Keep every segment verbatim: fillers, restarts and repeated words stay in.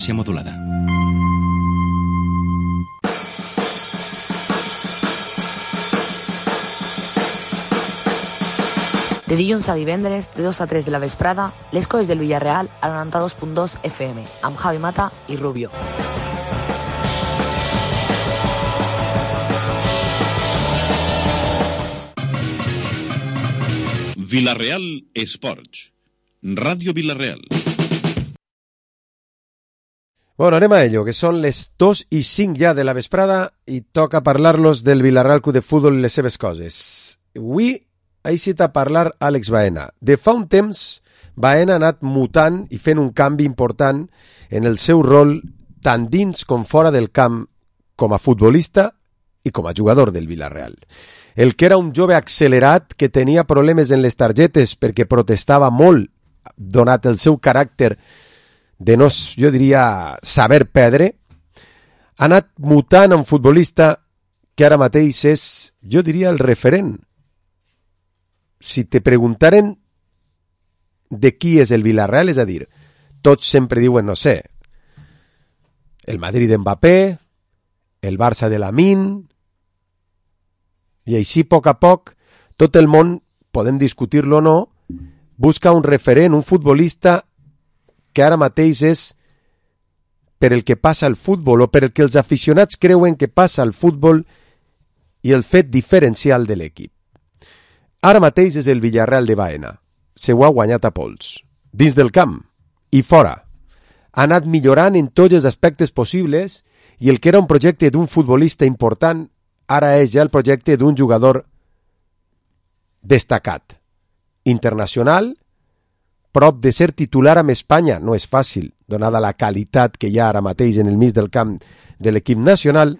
modulada. De dilluns a divendres, de dos a tres de la vesprada, les coses del Villarreal al noranta-dos punt dos F M, amb Javi Mata i Rubio. Villarreal Esports, Ràdio Villarreal. Bueno, anem a ello, que són les dos i cinc ja de la vesprada i toca parlar-los del Villarreal Club de Futbol i les seves coses. Avui ha eixit a parlar Àlex Baena. De fa un temps, Baena ha anat mutant i fent un canvi important en el seu rol tant dins com fora del camp com a futbolista i com a jugador del Villarreal. El que era un jove accelerat que tenia problemes en les targetes perquè protestava molt, donat el seu caràcter de no, jo diria, saber perdre, ha anat mutant a un futbolista que ara mateix és, jo diria, el referent. Si te preguntaren de qui és el Villarreal, és a dir, tots sempre diuen, no sé, el Madrid d'Mbappé, el Barça de Lamine, i així, a poc a poc, tot el món, podem discutir-lo o no, busca un referent, un futbolista que ara mateix és per el que passa al futbol o per el que els aficionats creuen que passa al futbol i el fet diferencial de l'equip. Ara mateix és el Villarreal de Baena. Se ho ha guanyat a pols. Dins del camp i fora. Ha anat millorant en tots els aspectes possibles i el que era un projecte d'un futbolista important ara és ja el projecte d'un jugador destacat. Internacional, prop de ser titular amb Espanya. No és fàcil, donada la qualitat que hi ha ara mateix en el mig del camp de l'equip nacional,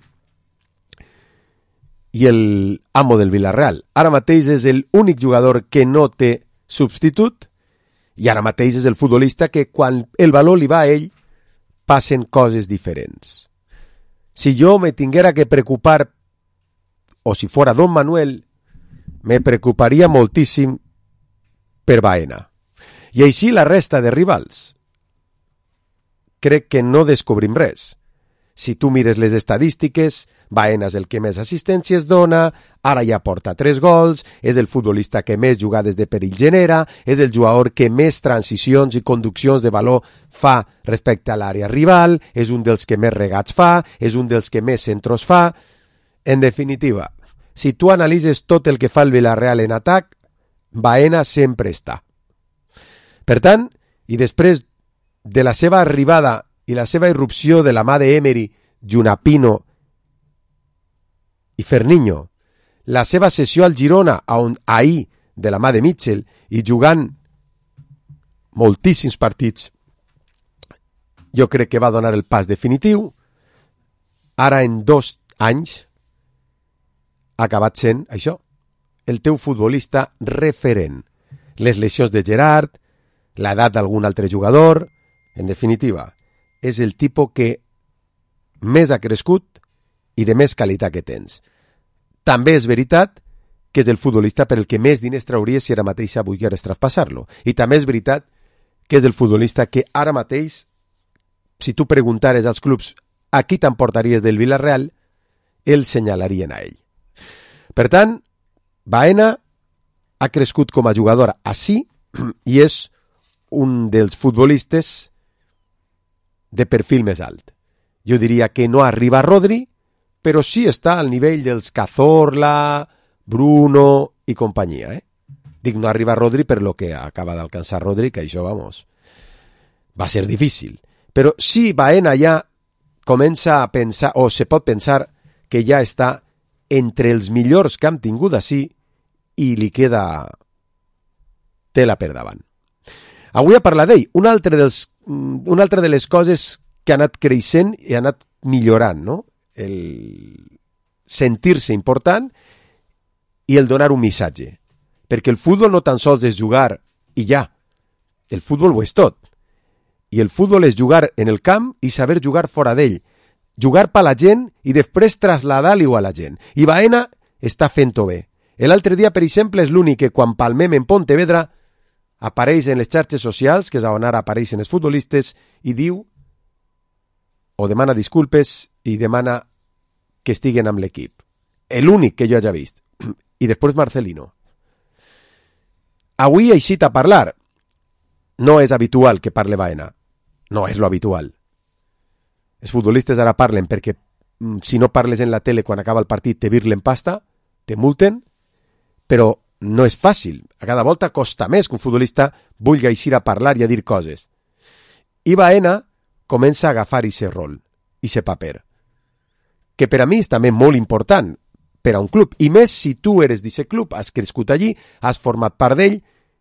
i el amo del Villarreal. Ara mateix és l'únic jugador que no té substitut i ara mateix és el futbolista que quan el valor li va a ell passen coses diferents. Si jo me tinguera que preocupar, o si fora Don Manuel, me preocuparia moltíssim per Baena. I així la resta de rivals. Crec que no descobrim res. Si tu mires les estadístiques, Baena és el que més assistències dona, ara ja porta tres gols, és el futbolista que més jugades de perill genera, és el jugador que més transicions i conduccions de valor fa respecte a l'àrea rival, és un dels que més regats fa, és un dels que més centros fa. En definitiva, si tu analitzes tot el que fa el Villarreal en atac, Baena sempre està. Per tant, i després de la seva arribada i la seva irrupció de la mà d'Emery, Junapino i Ferninho, la seva sessió al Girona, on ahir de la mà de Mitchell i jugant moltíssims partits, jo crec que va donar el pas definitiu. Ara en dos anys ha acabat sent això, el teu futbolista referent. Les lesions de Gerard, l'edat d'algun altre jugador, en definitiva, és el tipus que més ha crescut i de més qualitat que tens. També és veritat que és el futbolista per el que més diners trauries si ara mateix volgueres traspassar-lo. I també és veritat que és el futbolista que ara mateix, si tu preguntares als clubs a qui t'emportaries del Villarreal, el senyalarien a ell. Per tant, Baena ha crescut com a jugador així i és un dels futbolistes de perfil més alt. Jo diria que no arriba a Rodri, però sí està al nivell dels Cazorla, Bruno i companyia. Eh? Dic no arriba a Rodri per lo que acaba d'alcançar Rodri, que això, vamos, va ser difícil. Però sí, Baena ja comença a pensar, o se pot pensar, que ja està entre els millors que hem tingut així i li queda tela per davant. Avui a parlar d'ell, una altra, dels, una altra de les coses que ha anat creixent i ha anat millorant, no? El sentir-se important i el donar un missatge. Perquè el futbol no tan sols és jugar i ja. El futbol ho és tot. I el futbol és jugar en el camp i saber jugar fora d'ell. Jugar per la gent i després traslladar-li-ho a la gent. I Baena està fent-ho bé. L'altre dia, per exemple, és l'únic que quan palmem en Pontevedra apareix en les xarxes socials, que és on ara apareixen els futbolistes, i diu o demana disculpes i demana que estiguen amb l'equip. L'únic que jo hagi vist. I després Marcelino. Avui ha eixit a parlar. No és habitual que parle Baena. No és lo habitual. Els futbolistes ara parlen perquè si no parles en la tele quan acaba el partit te virlen pasta, te multen, però no és fàcil. A cada volta costa més que un futbolista vulgui eixir a parlar i a dir coses. I Baena comença a agafar ixe rol, ixe paper, que per a mi és també molt important per a un club, i més si tu eres d'aquest club, has crescut allí, has format part d'ell,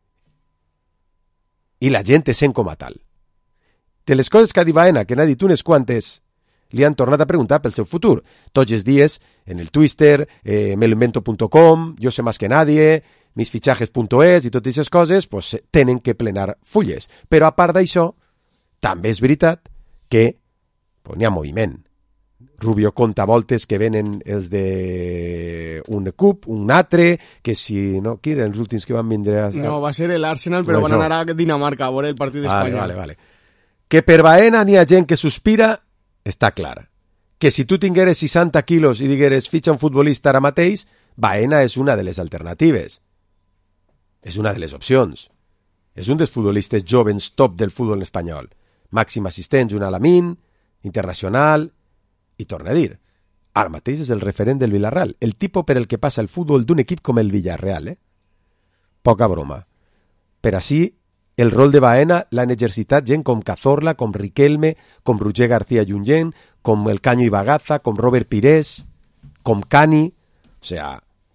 i la gent te sent com a tal. De les coses que ha dit Baena, que n'ha dit unes quantes, li han tornat a preguntar pel seu futur. Tots els dies, en el Twitter, eh, me lo invento punto com, yo sé más que nadie, misfichajes punto es, i totes aquestes coses, pues, tenen que plenar fulles. Però a part d'això, també és veritat que pues, n'hi ha moviment. Rubio conta voltes que venen els de un cup, un altre, que si... no, qui eren els últims que van vindre? A... No, va ser el Arsenal, però no, van anar a Dinamarca a veure el partit d'Espanya. Vale, vale, vale. Que per Baena n'hi ha gent que sospira, està clar. Que si tu tingueres seixanta quilos i digueres fitxa un futbolista ara mateix, Baena és una de les alternatives. És una de les opcions. És un dels futbolistes jovens top del futbol espanyol. Màxim assistent, un Alamín, internacional... I torna a dir, ara mateix és el referent del Villarreal, el tipus per el que passa el futbol d'un equip com el Villarreal, eh? Poca broma. Per així, el rol de Baena l'han exercitat gent com Cazorla, com Riquelme, com Roger García Junyent, com el Caño Ibagaza, com Robert Pires, com Cani. O sea,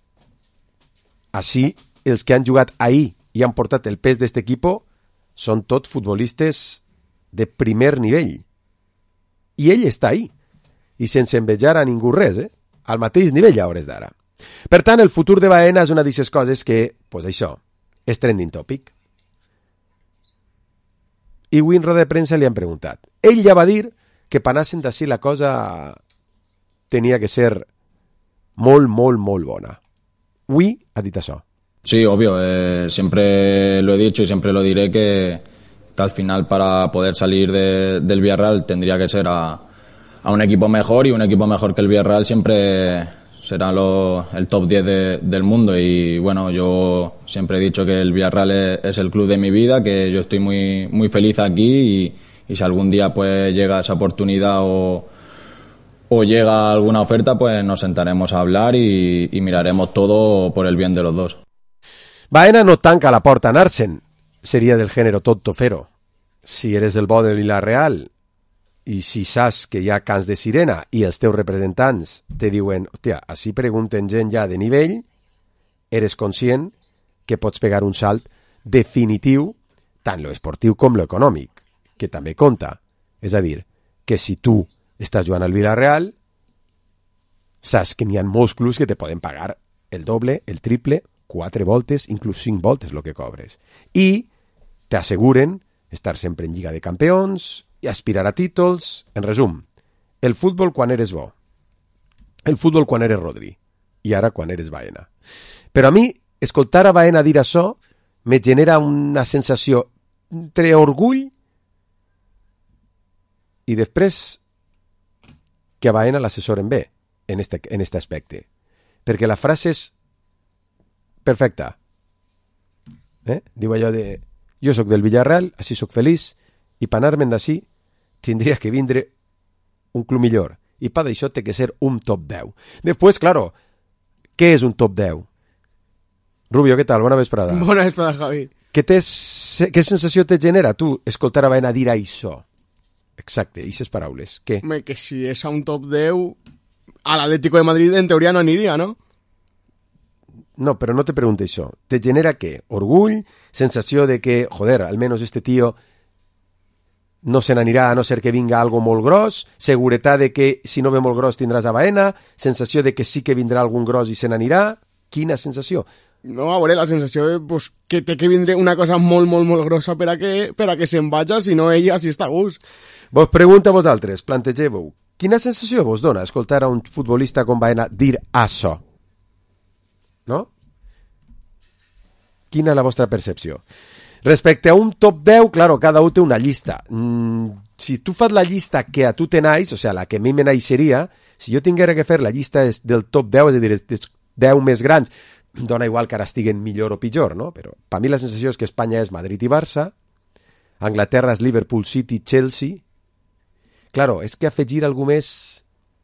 així, els que han jugat ahir i han portat el pes d'este equipo són tots futbolistes de primer nivell. I ell està ahí. I sense envejar a ningú res, eh? Al mateix nivell a hores d'ara. Per tant, el futur de Baena és una d'aquestes coses que, pues això, és trending topic. I avui en roda de premsa li han preguntat. Ell ja va dir que per anar sent així la cosa tenia que ser molt, molt, molt bona. Avui ha dit això. Sí, obvio. Eh, siempre lo he dicho y siempre lo diré que, que al final para poder salir de, del Villarreal tendría que ser a... a un equipo mejor, y un equipo mejor que el Villarreal siempre será lo, el top diez de, del mundo. Y bueno, yo siempre he dicho que el Villarreal es, es el club de mi vida, que yo estoy muy, muy feliz aquí, y, y si algún día pues llega esa oportunidad o, o llega alguna oferta, pues nos sentaremos a hablar y, y miraremos todo por el bien de los dos. Baena no tanca la porta a anar-se'n, seria del género tot tofero. Si eres el bo del Villarreal i si saps que hi ha cants de sirena i els teus representants te diuen, hòstia, així pregunten gent ja de nivell, eres conscient que pots pegar un salt definitiu, tant lo esportiu com lo econòmic, que també compta. És a dir, que si tu estàs jugant al Villarreal, saps que n'hi ha molts clubs que te poden pagar el doble, el triple, quatre voltes, inclús cinc voltes el que cobres. I t'asseguren estar sempre en Lliga de Campions i aspirar a títols. En resum, el futbol quan eres bo, el futbol quan eres Rodri, i ara quan eres Baena. Però a mi, escoltar a Baena dir això me genera una sensació entre orgull i després que a Baena l'assessoren bé en este, en este aspecte. Perquè la frase és perfecta. Eh? Diu allò de jo sóc del Villarreal, així sóc feliç, i per anar-me'n d'ací tindria que vindre un club millor. I per això té que ser un top deu. Després, claro, què és un top deu? Rubio, què tal? Bona vesprada. Bona vesprada, Javi. Què, què sensació te genera tu escoltar a Baena dir això? Exacte, aquestes paraules. Què? Home, que si és a un top deu, a l'Atlético de Madrid en teoria no aniria, no? No, però no te pregunto això. Te genera què? Orgull? Sensació de que, joder, almenys este tío no se n'anirà a no ser que vinga algo molt gros? Seguretat de que si no ve molt gros tindràs a Baena? Sensació de que sí que vindrà algun gros i se n'anirà? Quina sensació? No, a veure, la sensació de, pues, que té que vindre una cosa molt, molt, molt grossa per a que, per a que se'n vaja, si no ella sí està a gust. Vos pregunta a vosaltres, plantegeu-vos, quina sensació vos dona escoltar a un futbolista com Baena dir això? No? Quina és la vostra percepció? Respecte a un top deu, claro, cada un té una llista. Mm, si tu fas la llista que a tu te naix, o sigui, la que a mi me naixeria, si jo tinguera que fer la llista del top deu, és a dir, dels deu més grans, dona igual que ara estiguen millor o pitjor, no? Però per mi la sensació és que Espanya és Madrid i Barça, Anglaterra és Liverpool, City, Chelsea. Claro, és que afegir algú més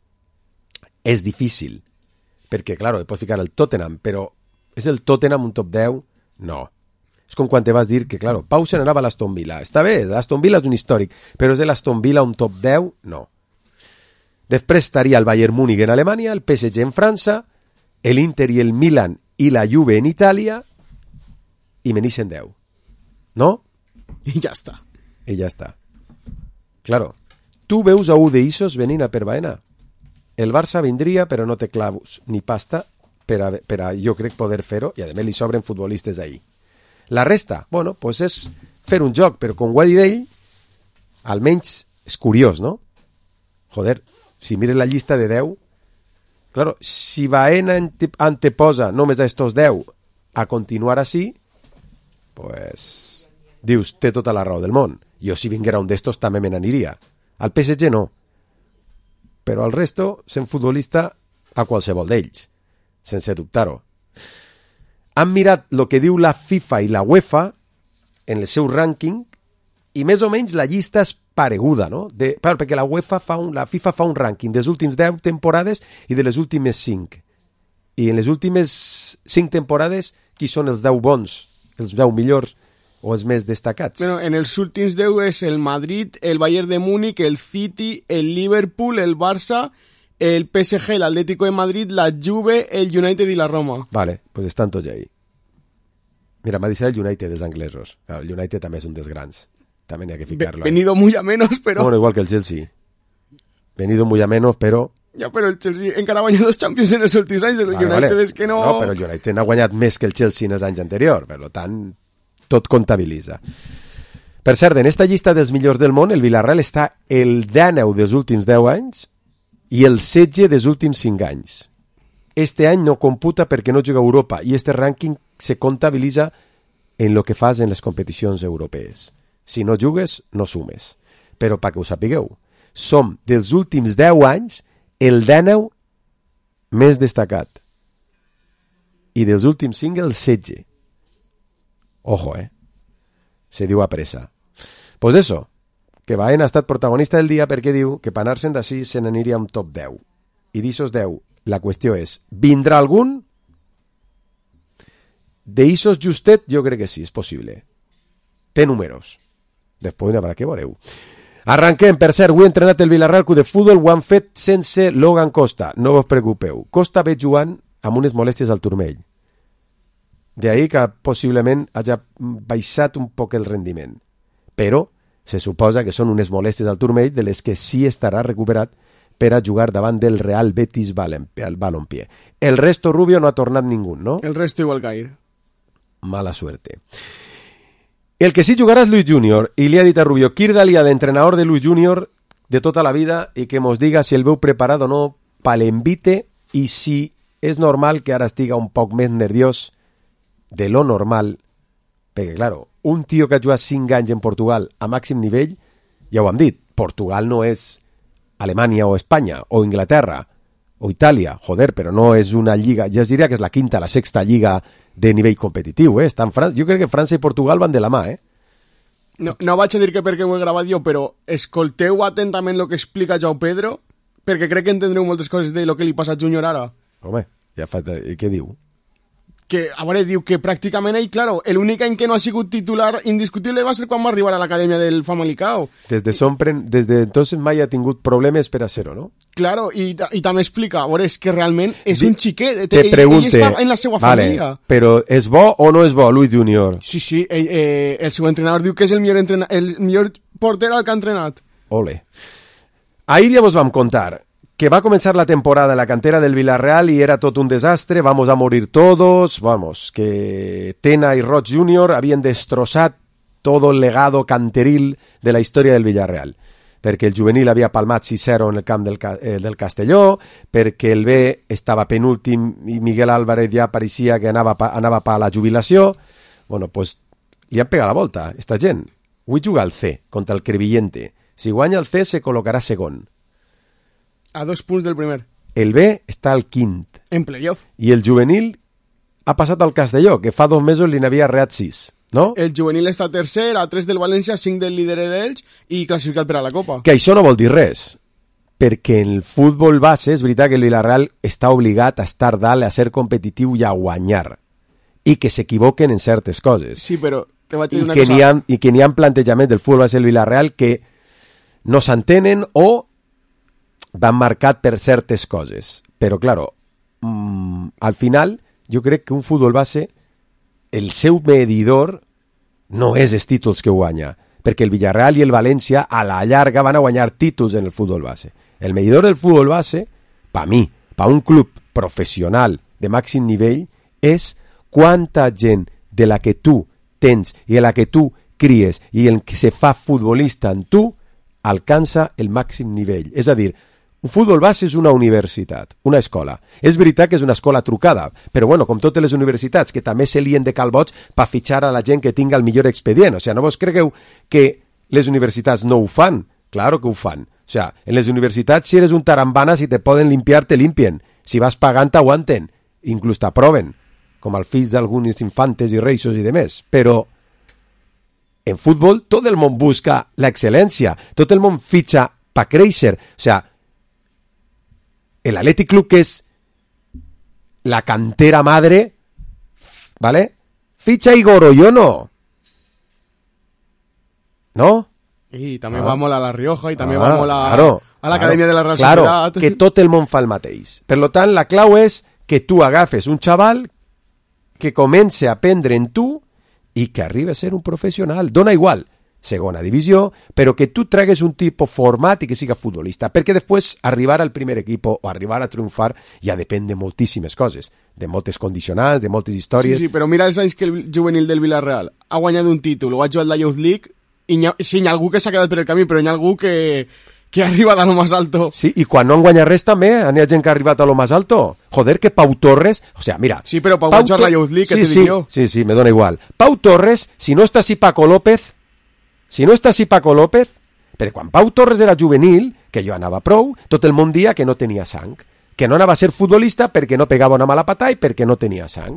és difícil, perquè, claro, pots ficar el Tottenham, però és el Tottenham un top deu? No. És com quan te vas dir que, claro, Pau se n'anava a l'Aston Villa. Està bé, l'Aston Villa és un històric, però és de l'Aston Villa un top deu? No. Després estaria el Bayern Múnich en Alemanya, el P S G en França, l'Inter i el Milan i la Juve en Itàlia, i me n'ixen deu. No? I ja està. I ja està. Claro, tu veus a un d'Issos venint a per Baena. El Barça vindria, però no té clavos ni pasta per a, per a jo crec, poder fer-ho, i a més li sobren futbolistes ahir. La resta, bueno, pues és fer un joc, però com ho ha dit ell, almenys és curiós, no? Joder, si mires la llista de deu, claro, si Baena anteposa només a estos deu a continuar així, pues dius, té tota la raó del món. Jo si vinguera un d'estos també me n'aniria. Al P S G no. Però al resto, sent futbolista a qualsevol d'ells, sense dubtar-ho. Han mirat el que diu la FIFA i la UEFA en el seu rànquing i més o menys la llista és pareguda, no? De, perquè la UEFA fa un, la FIFA fa un rànquing dels últims deu temporades i de les últimes cinc. I en les últimes cinc temporades, qui són els deu bons, els deu millors o els més destacats? Bueno, en els últims deu és el Madrid, el Bayern de Múnich, el City, el Liverpool, el Barça, el P S G, el Atlético de Madrid, la Juve, el United i la Roma. Vale, pues estan tots ahí. Mira, m'ha dit el United dels anglesos. Claro, el United també és un dels grans. També n'hi ha que ficar-lo. Venido muy a menos, però... Bueno, igual que el Chelsea. Venido muy a menos, però... Ja, però el Chelsea encara ha guanyat dos Champions en els últims anys. El vale, United vale. És que no... No, però el United ha guanyat més que el Chelsea en els anys anteriors. Per tant, tot comptabilitza. Per cert, en esta llista dels millors del món, el Villarreal està el dènou dels últims deu anys i el setze dels últims cinc anys. Este any no computa perquè no juga a Europa i este rànquing se comptabilitza en lo que fas en les competicions europees. Si no jugues, no sumes. Però perquè ho sapigueu, som dels últims deu anys el dènou més destacat i dels últims cinc el setze. Ojo, eh? Se diu a pressa. Pues eso, que Baena ha estat protagonista del dia perquè diu que per anar-se'n d'ací se n'aniria un top deu. I d'ixos deu, la qüestió és, vindrà algun? D'ixos justet, jo crec que sí, és possible. Té números. Després n'haurà que veureu. Arranquem, per cert, avui he entrenat el Villarreal Club de Futbol, ho han fet sense Logan Costa, no us preocupeu. Costa ve jugant amb unes molèsties al turmell. D'ahí que possiblement hagi baixat un poc el rendiment. Però se suposa que són unes molèsties al turmell de les que sí estarà recuperat per a jugar davant del Real Betis Balompié. El resto, Rubio, no ha tornat ningú, ¿no? El resto igual que ayer. Mala suerte. El que sí jugarà és Luis Junior, i li ha dit a Rubio, Kirdalia d'entrenador de Luis Junior de tota la vida, i que mos diga si el veu preparat o no pa l'envite i si és normal que ara estiga un poc més nerviós de lo normal, perquè, claro, un tio que ha jugat cinc anys en Portugal a màxim nivell, ja ho hem dit, Portugal no és Alemanya o Espanya, o Inglaterra, o Itàlia, joder, però no és una lliga, ja es diria que és la quinta, la sexta lliga de nivell competitiu, eh? Està en França, jo crec que França i Portugal van de la mà, eh? No, no vaig a dir que perquè ho he gravat jo, però escolteu atentament el que explica Joao Pedro, perquè crec que entendreu moltes coses de lo que li passa a Junior ara. Home, ja fa... I què diu? Que, a veure, diu que pràcticament ell, claro, l'únic any que no ha sigut titular indiscutible va ser quan va arribar a l'acadèmia del Famalicão. Des de, sompren, des de entonces mai ha tingut problemes per a ser-ho, no? Claro, i, i també explica, a veure, és que realment és Di, un xiquet, te ell, pregunte, ell està en la seva vale, família. Però és bo o no és bo, Luis Junior? Sí, sí, ell, eh, el seu entrenador diu que és el millor, entrena, el millor porter al que ha entrenat. Ole. Ahir ja vos vam contar que va comenzar la temporada en la cantera del Villarreal y era todo un desastre, vamos a morir todos, vamos, que Tena y Roig Junior habían destrozado todo el legado canteril de la historia del Villarreal, perquè el juvenil havia palmat sis zero en el camp del, eh, del Castelló, perquè el B estava penúltim i Miguel Álvarez ja pareixia que anava pa, anava pa la jubilació. Bueno, pues li han pegat la volta, esta gent. Avui juga al C, contra el Crevillente. Si guanya el C, se col·locarà segon. A dos punts del primer. El B està al quint. En playoff. I el juvenil ha passat al Castelló, que fa dos mesos li n'havia arreat sis, no? El juvenil està tercer, a tres del València, cinc del líder l'Elx i classificat per a la Copa. Que això no vol dir res, perquè en el futbol base és veritat que el Villarreal està obligat a estar dalt, a ser competitiu i a guanyar, i que s'equivoquen en certes coses. Sí, però te vaig dir I una que cosa. n'hi ha, i que n'hi ha plantejaments del futbol base del Villarreal que no s'entenen o van marcat per certes coses. Però, claro, mmm, al final, jo crec que un futbol base, el seu medidor no és els títols que guanya, perquè el Villarreal i el València a la llarga van a guanyar títols en el futbol base. El medidor del futbol base, per mi, per un club professional de màxim nivell, és quanta gent de la que tu tens i de la que tu cries i el que se fa futbolista en tu alcança el màxim nivell. És a dir, un futbol base és una universitat, una escola. És veritat que és una escola trucada, però bueno, com totes les universitats, que també se lien de calbots per fitxar a la gent que tinga el millor expedient. O sigui, no vos cregueu que les universitats no ho fan? Claro que ho fan. O sigui, en les universitats, si eres un tarambana, si te poden limpiar, te limpien. Si vas pagant, t'aguanten. Inclús t'aproven, com els fills d'alguns infantes i reixos i demés. Però en futbol tot el món busca l'excel·lència, tot el món fitxa per créixer. O sigui, el Athletic Club, que és la cantera madre, ¿vale? Ficha Igor Oyono. ¿No? I també Ah. va molt a La Rioja i també Ah, va molt a, claro, a l'Acadèmia claro, de la Real claro, Societat. que tot el món fa el mateix. Per lo tant, la clau és que tu agafes un xaval que comence a aprendre en tu i que arribi a ser un professional. Dona igual, segona divisió, però que tu tragues un tipus format i que siga futbolista, perquè després arribar al primer equip o arribar a triomfar ja depèn de moltíssimes coses, de moltes condicionants, de moltes històries. Sí, sí, però mira els anys que el juvenil del Villarreal ha guanyat un títol o ha jugat la Youth League i hi ha, sí, hi ha algú que s'ha quedat per el camí, però hi ha algú que, que arriba de lo más alto. Sí, i quan no han guanyat res també, hi ha gent que ha arribat a lo más alto. Joder, que Pau Torres... O sea, mira... Sí, però Pau, Pau va jugar la Youth League, sí, que te sí, dic jo. Sí, sí, me dona igual. Pau Torres, si no està así Paco López, si no està así Paco López, però quan Pau Torres era juvenil, que jo anava prou, tot el món dia que no tenia sang, que no anava a ser futbolista perquè no pegava una mala patada i perquè no tenia sang.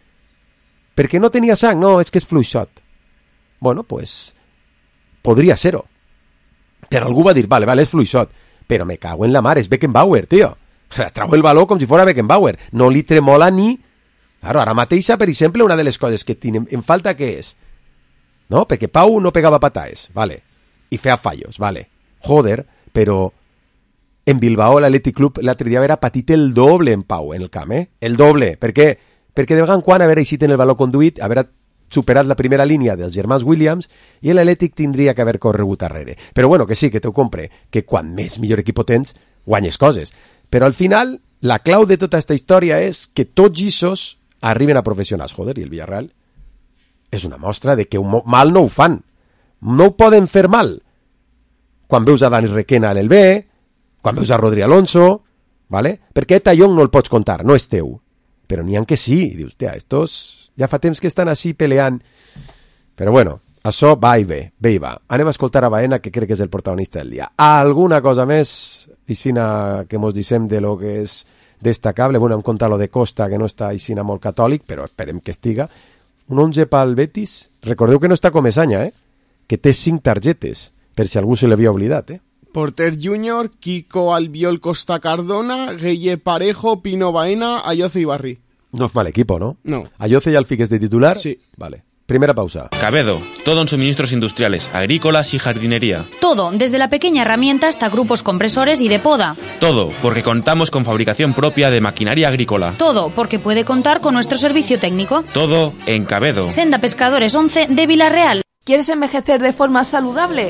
Perquè no tenia sang, no, és que és fluixot. Bueno, pues... podria ser-ho. Però algú va dir, vale, vale, és fluixot, però me cago en la mar, és Beckenbauer, tio. Trau el baló com si fos Beckenbauer. No li tremola ni... Claro, ara mateixa, per exemple, una de les coses que tinc en falta que és, no? Perquè Pau no pegava pataes, vale, i feia fallos, vale. Joder, però en Bilbao l'Athletic Club l'altre dia era patit el doble en Pau, en el camp, eh? El doble. Per què? Perquè de vegades en quan haver eixit en el baló conduït, haver superat la primera línia dels germans Williams i l'Athletic tindria que haver corregut darrere. Però bueno, que sí, que t'ho compre, que quan més millor equip tens, guanyes coses. Però al final, la clau de tota aquesta història és que tots ixos arriben a professionals. Joder, i el Villarreal és una mostra de que un mal no ho fan. No ho poden fer mal. Quan veus a Dani Requena a l'El B, quan veus a Rodri Alonso, ¿vale? Perquè Tallón no el pots contar, no és teu. Però n'hi ha que sí. I dius, tia, estos ja fa temps que estan així peleant. Però bueno, això va i ve, ve i va. Anem a escoltar a Baena, que crec que és el protagonista del dia. Alguna cosa més, Isina, que mos dissem de lo que és destacable? Bueno, hem contat lo de Costa, que no està Isina molt catòlic, però esperem que estiga. Un onze pel Betis. Recordeu que no està com Esanya, eh? Que té cinc targetes, per si algú se l'havia oblidat, eh? Porter Júnior, Kiko Albiol Costa Cardona, Guille Parejo, Pino Baena, Ayoce y Barri. No es mal equipo, ¿no? No. Ayoce ya el fiques de titular. Sí. Vale. Primera pausa. Cabedo, todo en suministros industriales, agrícolas y jardinería. Todo, desde la pequeña herramienta hasta grupos compresores y de poda. Todo, porque contamos con fabricación propia de maquinaria agrícola. Todo, porque puede contar con nuestro servicio técnico. Todo en Cabedo. Senda Pescadores once de Villarreal. ¿Quieres envejecer de forma saludable?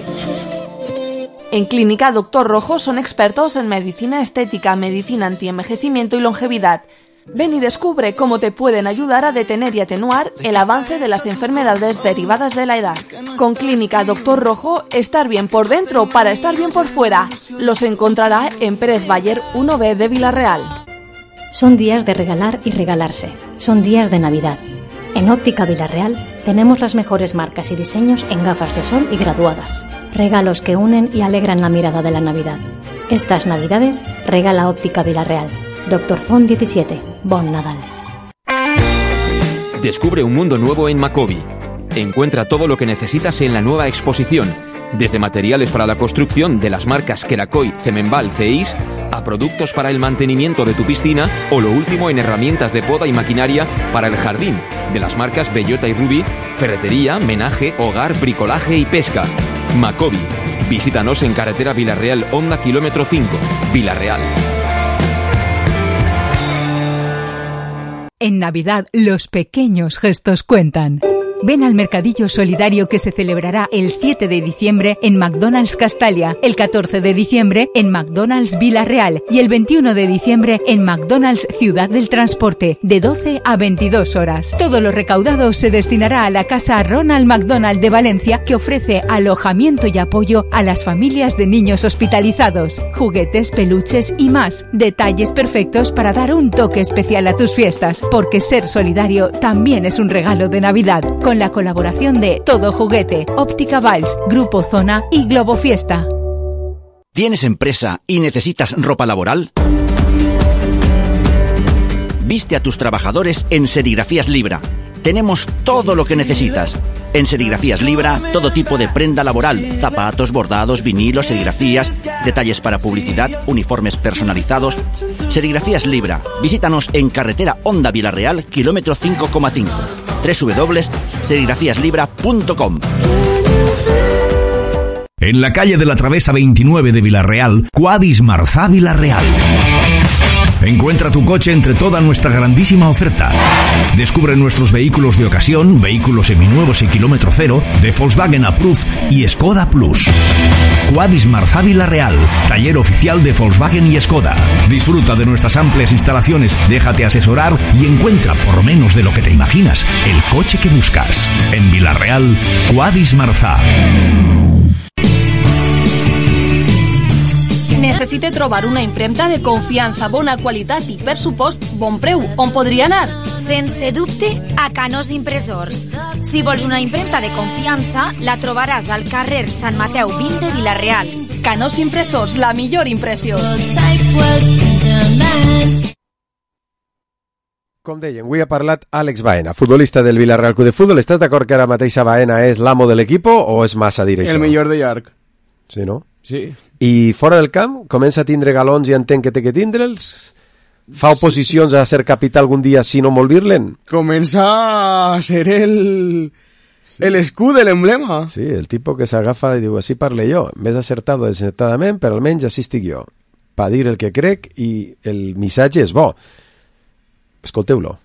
En Clínica Doctor Rojo son expertos en medicina estética, medicina antienvejecimiento y longevidad. Ven y descubre cómo te pueden ayudar a detener y atenuar el avance de las enfermedades derivadas de la edad. Con Clínica Doctor Rojo, estar bien por dentro para estar bien por fuera. Los encontrará en Pérez Bayer uno B de Villarreal. Son días de regalar y regalarse. Son días de Navidad. En Óptica Villarreal Tenemos las mejores marcas y diseños en gafas de sol y graduadas. Regalos que unen y alegran la mirada de la Navidad. Estas Navidades regala Óptica Vilarreal. Doctor Font diecisiete. Bon Nadal. Descubre un mundo nuevo en Macobi. Encuentra todo lo que necesitas en la nueva exposición, desde materiales para la construcción de las marcas Kerakoy, Cemenbal, Ceis, a productos para el mantenimiento de tu piscina o lo último en herramientas de poda y maquinaria para el jardín, de las marcas Bellota y Ruby, ferretería, menaje, hogar, bricolaje y pesca. Macobi. Visítanos en carretera Vilarreal Honda kilómetro cinco, Vilarreal. En Navidad, los pequeños gestos cuentan. Ven al mercadillo solidario que se celebrará el siete de diciembre en McDonald's Castalia, el catorce de diciembre en McDonald's Vilarreal y el veintiuno de diciembre en McDonald's Ciudad del Transporte, de doce a veintidós horas. Todo lo recaudado se destinará a la Casa Ronald McDonald de Valencia, que ofrece alojamiento y apoyo a las familias de niños hospitalizados, juguetes, peluches y más. Detalles perfectos para dar un toque especial a tus fiestas, porque ser solidario también es un regalo de Navidad. Con la colaboración de Todo Juguete, Óptica Valls, Grupo Zona y Globo Fiesta. ¿Tienes empresa y necesitas ropa laboral? Viste a tus trabajadores en Serigrafías Libra. Tenemos todo lo que necesitas. En Serigrafías Libra, todo tipo de prenda laboral, zapatos, bordados, vinilos, serigrafías, detalles para publicidad, uniformes personalizados. Serigrafías Libra. Visítanos en carretera Honda Vilarreal, kilómetro cinco coma cinco. doble u doble u doble u punto serigrafías libra punto com. En la calle de la Travesa veintinueve de Vilarreal, Quadis Marzá Vilarreal. Encuentra tu coche entre toda nuestra grandísima oferta. Descubre nuestros vehículos de ocasión, vehículos seminuevos y kilómetro cero, de Volkswagen Approved y Skoda Plus. Quadis Marzá Vilarreal, taller oficial de Volkswagen y Skoda. Disfruta de nuestras amplias instalaciones, déjate asesorar y encuentra, por menos de lo que te imaginas, el coche que buscas. En Vilarreal, Quadis Marzá. Necessite trobar una impremta de confiança, bona qualitat i, per supost, bon preu. On podria anar? Sense dubte, a Canós Impressors. Si vols una impremta de confiança, la trobaràs al carrer Sant Mateu vint de Vilarreal. Canós Impressors, la millor impressió. Com deien, avui ha parlat Àlex Baena, futbolista del Vilarreal Club de Futbol. Estàs d'acord que ara mateix Baena és l'amo de l'equip o és massa dir això? El millor de llarg. Sí, no? Sí. I fora del camp, comença a tindre galons i entenc que té que tindre'ls? Fa oposicions a ser capità algun dia si no vol dir-len? Comença a ser el... el escut, l'emblema. Sí, el tipus que s'agafa i diu, així parle jo, més acertat o desencertadament, però almenys així estic jo, per dir el que crec i el missatge és bo. Escolteu-lo.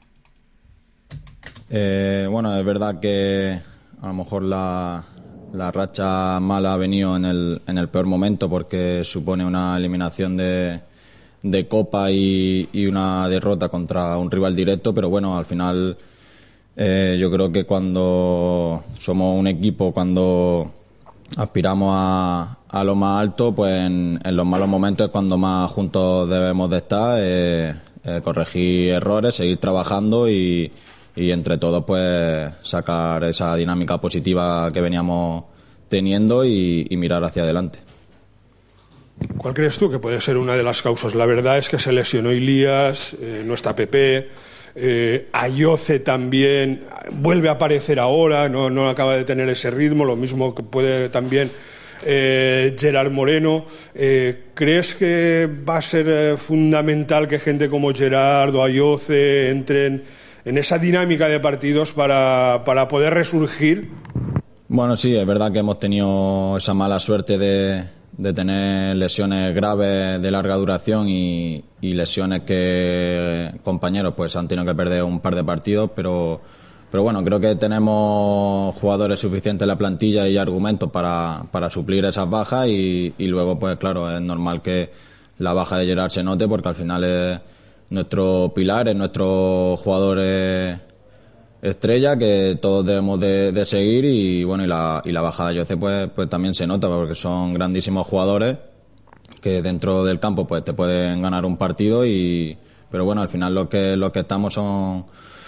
Eh, bueno, es verdad que a lo mejor la... La racha mala ha venido en el, en el peor momento porque supone una eliminación de, de Copa y, y una derrota contra un rival directo, pero bueno, al final eh, yo creo que cuando somos un equipo, cuando aspiramos a, a lo más alto, pues en, en los malos momentos es cuando más juntos debemos de estar, eh, eh, corregir errores, seguir trabajando y y entre todos pues sacar esa dinámica positiva que veníamos teniendo y, y mirar hacia adelante. ¿Cuál crees tú que puede ser una de las causas? La verdad es que se lesionó Ilías, eh, no está Pepe, eh, Ayoce también vuelve a aparecer ahora, no, no acaba de tener ese ritmo, lo mismo que puede también eh, Gerard Moreno. Eh, ¿Crees que va a ser eh, fundamental que gente como Gerard o Ayoce entren en esa dinámica de partidos para, para poder resurgir? Bueno, sí, es verdad que hemos tenido esa mala suerte de, de tener lesiones graves de larga duración y, y lesiones que compañeros pues han tenido que perder un par de partidos, pero, pero bueno, creo que tenemos jugadores suficientes en la plantilla y argumentos para, para suplir esas bajas y, y luego pues claro, es normal que la baja de Gerard se note porque al final es nuestro pilar, es nuestro jugador eh, estrella que todos debemos de, de seguir y bueno y la, y la bajada de Ayoce pues, pues también se nota porque son grandísimos jugadores que dentro del campo pues te pueden ganar un partido y pero bueno al final lo que los que estamos son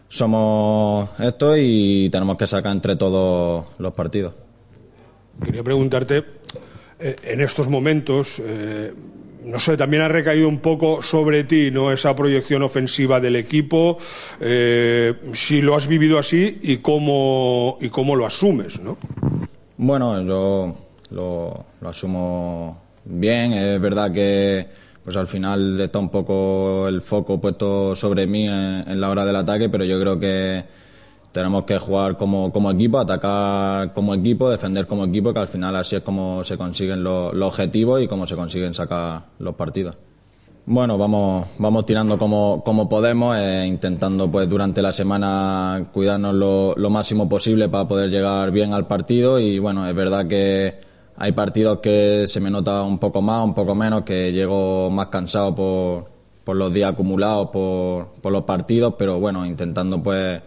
somos esto y tenemos que sacar entre todos los partidos. Quería preguntarte, eh, en estos momentos, eh, no sé, también ha recaído un poco sobre ti, ¿no?, esa proyección ofensiva del equipo, eh, si lo has vivido así y cómo, y cómo lo asumes, ¿no? Bueno, yo lo, lo asumo bien. Es verdad que pues al final está un poco el foco puesto sobre mí en, en la hora del ataque, pero yo creo que tenemos que jugar como, como equipo, atacar como equipo, defender como equipo, que al final así es como se consiguen los, los objetivos y cómo se consiguen sacar los partidos. Bueno, vamos, vamos tirando como, como podemos, eh, intentando pues durante la semana cuidarnos lo, lo máximo posible para poder llegar bien al partido y bueno, es verdad que hay partidos que se me nota un poco más, un poco menos, que llego más cansado por, por los días acumulados, por, por los partidos, pero bueno, intentando pues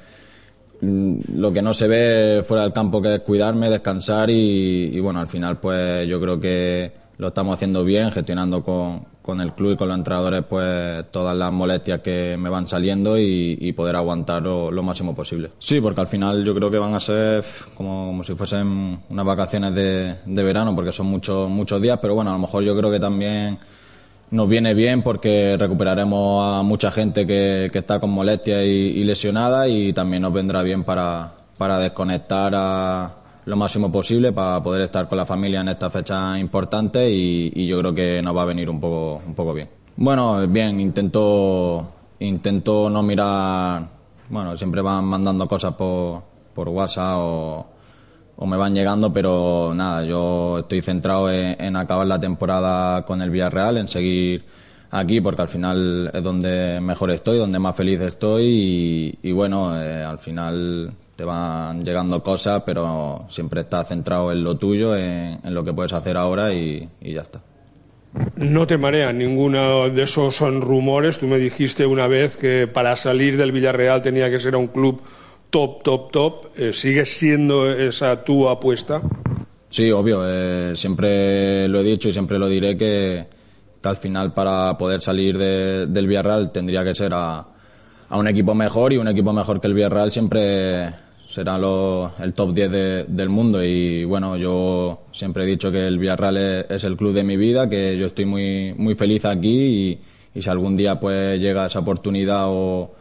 lo que no se ve fuera del campo, que es cuidarme, descansar y, y bueno, al final pues yo creo que lo estamos haciendo bien, gestionando con, con el club y con los entrenadores pues todas las molestias que me van saliendo y, y poder aguantar lo, lo máximo posible. Sí, porque al final yo creo que van a ser como, como si fuesen unas vacaciones de, de verano, porque son muchos muchos días, pero bueno, a lo mejor yo creo que también nos viene bien porque recuperaremos a mucha gente que, que está con molestias y, y lesionada y también nos vendrá bien para, para desconectar a lo máximo posible, para poder estar con la familia en esta fecha importante y, y yo creo que nos va a venir un poco, un poco bien. Bueno, bien, intento, intento no mirar, bueno, siempre van mandando cosas por, por WhatsApp o, o me van llegando, pero nada, yo estoy centrado en, en acabar la temporada con el Villarreal, en seguir aquí porque al final es donde mejor estoy, donde más feliz estoy y, y bueno, eh, al final te van llegando cosas, pero siempre estás centrado en lo tuyo, en, en lo que puedes hacer ahora y, y ya está. ¿No te marean ninguno de esos son rumores? Tú me dijiste una vez que para salir del Villarreal tenía que ser a un club top, top, top. Eh, ¿Sigue siendo esa tu apuesta? Sí, obvio. Eh, siempre lo he dicho y siempre lo diré que, que al final para poder salir de, del Villarreal tendría que ser a, a un equipo mejor y un equipo mejor que el Villarreal siempre será lo, el top diez de, del mundo y bueno, yo siempre he dicho que el Villarreal es, es el club de mi vida, que yo estoy muy, muy feliz aquí y, y si algún día pues llega esa oportunidad o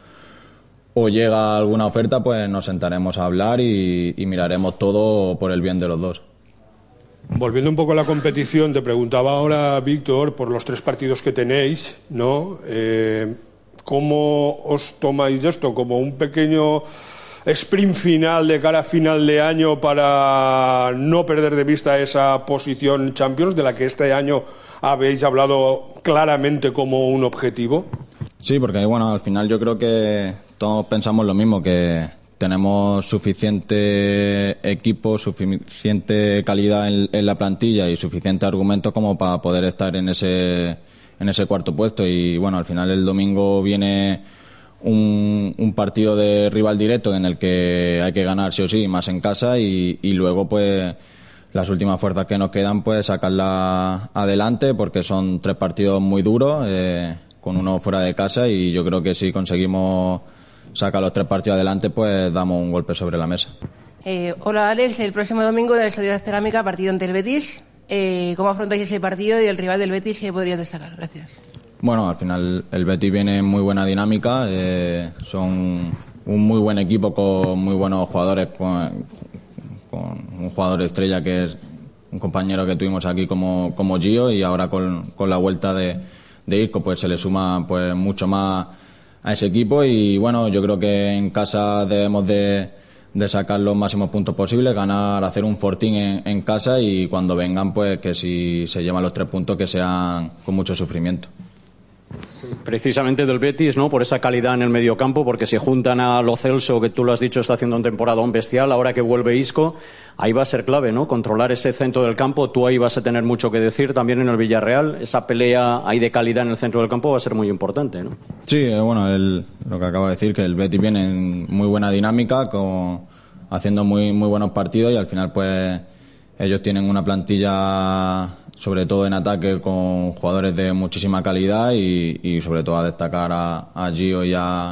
o llega alguna oferta, pues nos sentaremos a hablar y, y miraremos todo por el bien de los dos. Volviendo un poco a la competición, te preguntaba ahora, Víctor, por los tres partidos que tenéis, ¿no? Eh, ¿Cómo os tomáis esto? ¿Como un pequeño sprint final de cara a final de año para no perder de vista esa posición Champions, de la que este año habéis hablado claramente como un objetivo? Sí, porque bueno, al final yo creo que todos pensamos lo mismo, que tenemos suficiente equipo, suficiente calidad en, en la plantilla y suficiente argumentos como para poder estar en ese en ese cuarto puesto y bueno, al final el domingo viene un, un partido de rival directo en el que hay que ganar sí o sí, más en casa y, y luego pues las últimas fuerzas que nos quedan pues sacarlas adelante porque son tres partidos muy duros eh, con uno fuera de casa y yo creo que si conseguimos sacar los tres partidos adelante pues damos un golpe sobre la mesa. Eh, hola Alex, el próximo domingo en el Estadio de Cerámica partido ante el Betis. Eh, ¿Cómo afrontáis ese partido y el rival del Betis que podrías destacar? Gracias. Bueno, al final el Betis viene en muy buena dinámica, eh, son un muy buen equipo con muy buenos jugadores, con, con un jugador estrella que es un compañero que tuvimos aquí como, como Gio y ahora con, con la vuelta de, de Isco pues se le suma pues mucho más a ese equipo y bueno, yo creo que en casa debemos de, de sacar los máximos puntos posibles, ganar, hacer un fortín en, en casa y cuando vengan pues que si se llevan los tres puntos que sean con mucho sufrimiento. Sí, precisamente del Betis, ¿no? Por esa calidad en el mediocampo, porque se juntan a Lo Celso, que tú lo has dicho, está haciendo un temporadón bestial, ahora que vuelve Isco, ahí va a ser clave, ¿no? Controlar ese centro del campo, tú ahí vas a tener mucho que decir también en el Villarreal, esa pelea ahí de calidad en el centro del campo va a ser muy importante, ¿no? Sí, bueno, el, lo que acaba de decir, que el Betis viene en muy buena dinámica, con, haciendo muy, muy buenos partidos y al final pues ellos tienen una plantilla sobre todo en ataque con jugadores de muchísima calidad y, y sobre todo a destacar a, a Gio y a,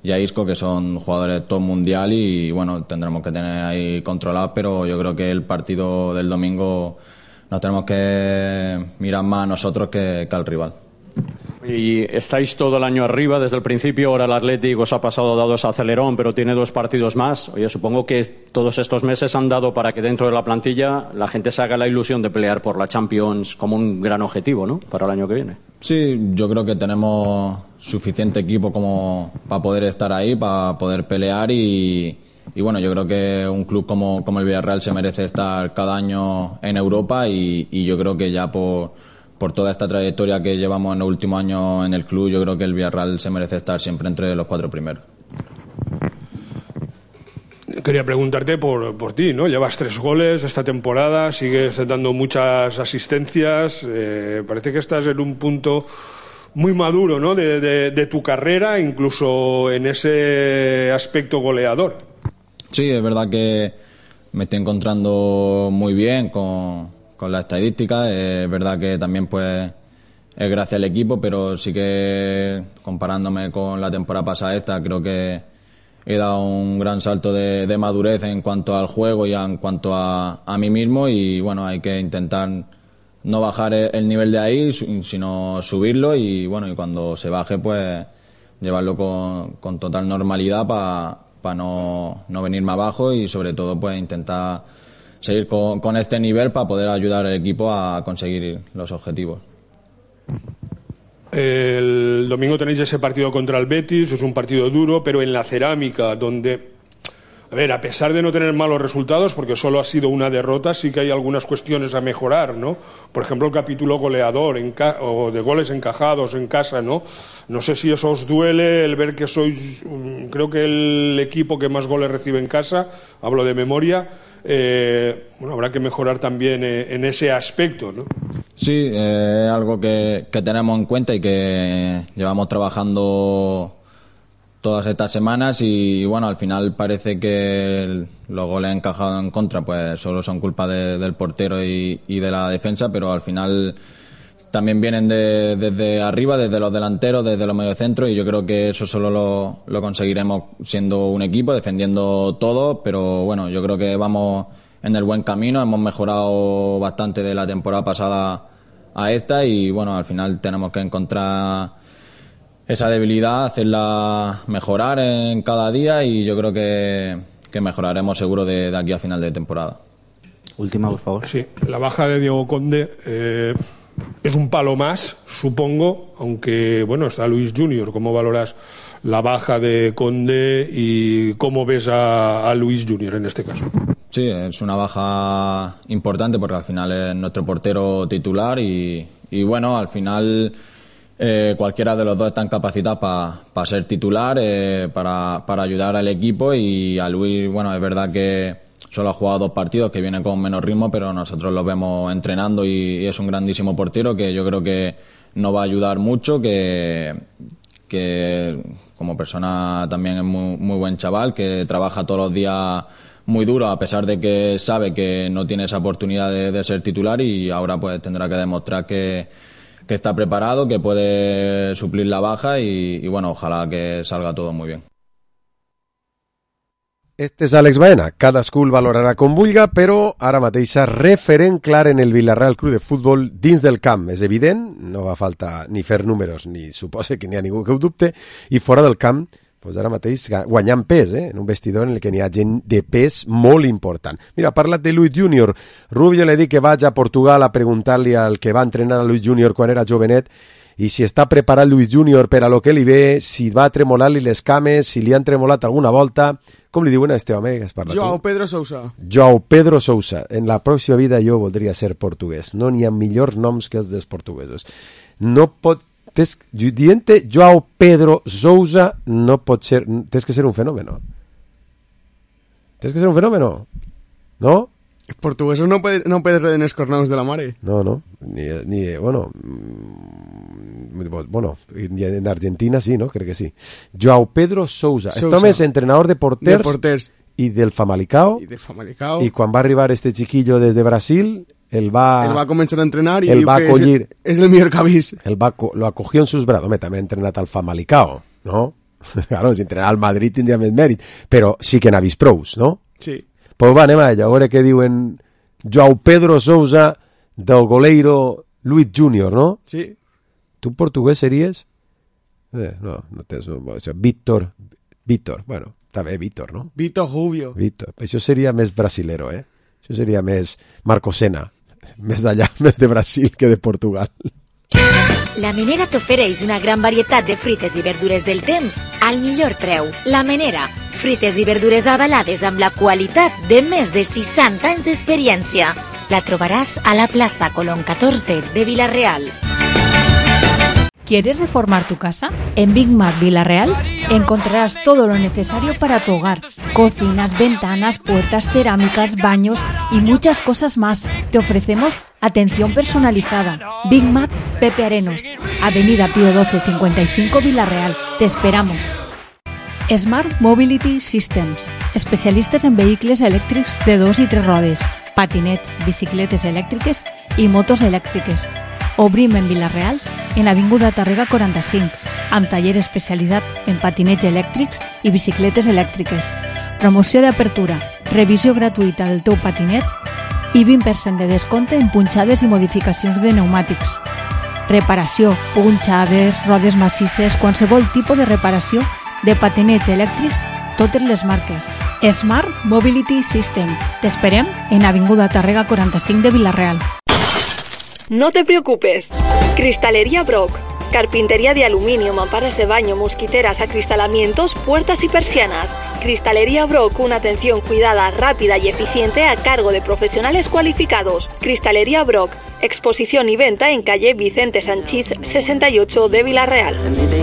y a Isco, que son jugadores top mundial y bueno, tendremos que tener ahí controlados, pero yo creo que el partido del domingo nos tenemos que mirar más a nosotros que, que al rival. Y estáis todo el año arriba desde el principio, ahora el Atlético os ha pasado dado ese acelerón, pero tiene dos partidos más. Oye, supongo que todos estos meses han dado para que dentro de la plantilla la gente se haga la ilusión de pelear por la Champions como un gran objetivo, ¿no?, para el año que viene. Sí, yo creo que tenemos suficiente equipo como para poder estar ahí, para poder pelear y, y bueno, yo creo que un club como, como el Villarreal se merece estar cada año en Europa y, y yo creo que ya por, por toda esta trayectoria que llevamos en los últimos años en el club, yo creo que el Villarreal se merece estar siempre entre los cuatro primeros. Quería preguntarte por, por ti, ¿no? Llevas tres goles esta temporada, sigues dando muchas asistencias, eh, parece que estás en un punto muy maduro, ¿no?, de, de, de tu carrera, incluso en ese aspecto goleador. Sí, es verdad que me estoy encontrando muy bien con, con la estadística, es verdad que también pues es gracias al equipo, pero sí que comparándome con la temporada pasada esta, creo que he dado un gran salto de, de madurez en cuanto al juego y en cuanto a, a mí mismo y bueno, hay que intentar no bajar el nivel de ahí, sino subirlo y bueno, y cuando se baje pues llevarlo con, con total normalidad para pa no, no venirme abajo y sobre todo pues intentar seguir con, con este nivel para poder ayudar al equipo a conseguir los objetivos. El domingo tenéis ese partido contra el Betis, es un partido duro, pero en la Cerámica, donde, a ver, a pesar de no tener malos resultados, porque solo ha sido una derrota, sí que hay algunas cuestiones a mejorar, ¿no? Por ejemplo, el capítulo goleador en ca- o de goles encajados en casa, ¿no? No sé si eso os duele el ver que sois, creo que el equipo que más goles recibe en casa, hablo de memoria. Eh, bueno, habrá que mejorar también eh, en ese aspecto, ¿no? Sí, es eh, algo que, que tenemos en cuenta y que llevamos trabajando todas estas semanas y bueno, al final parece que el, los goles encajados en contra pues solo son culpa de, del portero y, y de la defensa, pero al final también vienen de, desde arriba, desde los delanteros, desde los mediocentros y yo creo que eso solo lo, lo conseguiremos siendo un equipo, defendiendo todo, pero bueno, yo creo que vamos en el buen camino, hemos mejorado bastante de la temporada pasada a esta y bueno, al final tenemos que encontrar esa debilidad, hacerla mejorar en cada día y yo creo que, que mejoraremos seguro de, de aquí a final de temporada. Última, por favor. Sí, la baja de Diego Conde eh, es un palo más, supongo, aunque bueno, está Luis Junior. ¿Cómo valoras la baja de Conde y cómo ves a, a Luis Junior en este caso? Sí, es una baja importante porque al final es nuestro portero titular y, y bueno, al final eh, cualquiera de los dos están capacitados para pa ser titular, eh, para, para ayudar al equipo y a Luis, bueno, es verdad que solo ha jugado dos partidos, que viene con menos ritmo, pero nosotros lo vemos entrenando y, y es un grandísimo portero que yo creo que nos va a ayudar mucho, que, que como persona también es muy, muy buen chaval, que trabaja todos los días muy duro a pesar de que sabe que no tiene esa oportunidad de, de ser titular y ahora pues tendrá que demostrar que, que está preparado, que puede suplir la baja y, y bueno, ojalá que salga todo muy bien. Este és Àlex Baena, cadascú el valorarà com vulga, però ara mateixa referent clar en el Villarreal Club de Futbol dins del camp. És evident, no va falta ni fer números, ni suposa que n'hi ha ningú que ho dubte, i fora del camp, doncs ara mateix guanyant pes, eh? En un vestidor en el que n'hi ha gent de pes molt important. Mira, ha parlat de Luis Junior. Rubio le dic que vaig a Portugal a preguntar-li al que va entrenar a Luis Junior quan era jovenet i si està preparat Luis Junior per a lo que li ve, si va tremolar-li les cames, si li han tremolat alguna volta. Com li diuen a este home que has parlat? Joao Pedro Sousa. Joao Pedro Sousa. En la pròxima vida jo voldria ser portuguès. No n'hi ha millors noms que els dels portuguesos. No pot... Tens, dient-te Joao Pedro Sousa no pot ser... Tens que ser un fenómeno. Tens que ser un fenómeno. ¿No? Els portuguesos no, puede, no pueden escornar-nos de la mare. No, no. Ni, ni bueno, bueno, en Argentina sí, ¿no? Creo que sí. Joao Pedro Sousa. Sousa. Este home és entrenador de porters, de porters. I del Famalicao. I del Famalicao. I quan va arribar este chiquillo des de Brasil, él va... Él va a comenzar a entrenar y él diu va que acollir, es, es el millor que ha vist. Él va, lo acogió en sus brazos. Home, també ha entrenat al Famalicao, ¿no? Claro, si entrenar al Madrid tindria més mèrit, però sí que n'ha vist prous, no? Sí. Pues va, anem a ella, a veure què diuen Joao Pedro Sousa del goleiro Luis Junior, no? Sí. Tu en portuguès series? Eh, no, no tens... O sigui, Víctor, Víctor, bueno, està bé, Víctor, no? Víctor Rubio. Víctor, això seria més brasilero, eh? Això seria més Marcosena, més d'allà, més de Brasil que de Portugal. La Menera t'ofereix una gran varietat de fruites i verdures del temps al millor preu. La Menera, fruites i verdures avalades amb la qualitat de més de seixanta anys d'experiència. La trobaràs a la plaça Colón catorze de Vila-real. ¿Quieres reformar tu casa? En Big Mac Vila-real encontrarás todo lo necesario para tu hogar. Cocinas, ventanas, puertas, cerámicas, baños y muchas cosas más. Te ofrecemos atención personalizada. Big Mac Pepe Arenos, Avenida Pío doce cincuenta y cinco Vila-real. Te esperamos. Smart Mobility Systems, especialistes en vehicles elèctrics de dos i tres rodes, patinets, bicicletes elèctriques i motos elèctriques. Obrim en Vila-real, en Avinguda Tàrrega quaranta-cinc, amb taller especialitzat en patinets elèctrics i bicicletes elèctriques. Promoció d'apertura, revisió gratuïta del teu patinet i vint per cent de descompte en punxades i modificacions de pneumàtics. Reparació, punxades, rodes massisses, qualsevol tipus de reparació de patinets elèctrics, totes les marques. Smart Mobility System. T'esperem en Avinguda Tàrrega quaranta-cinc de Vila-real. No te preocupes. Cristalería Brock. Carpintería de aluminio, mamparas de baño, mosquiteras, acristalamientos, puertas y persianas. Cristalería Brock, una atención cuidada, rápida y eficiente a cargo de profesionales cualificados. Cristalería Brock. Exposición y venta en calle Vicente Sanchís sesenta y ocho de Vila-real.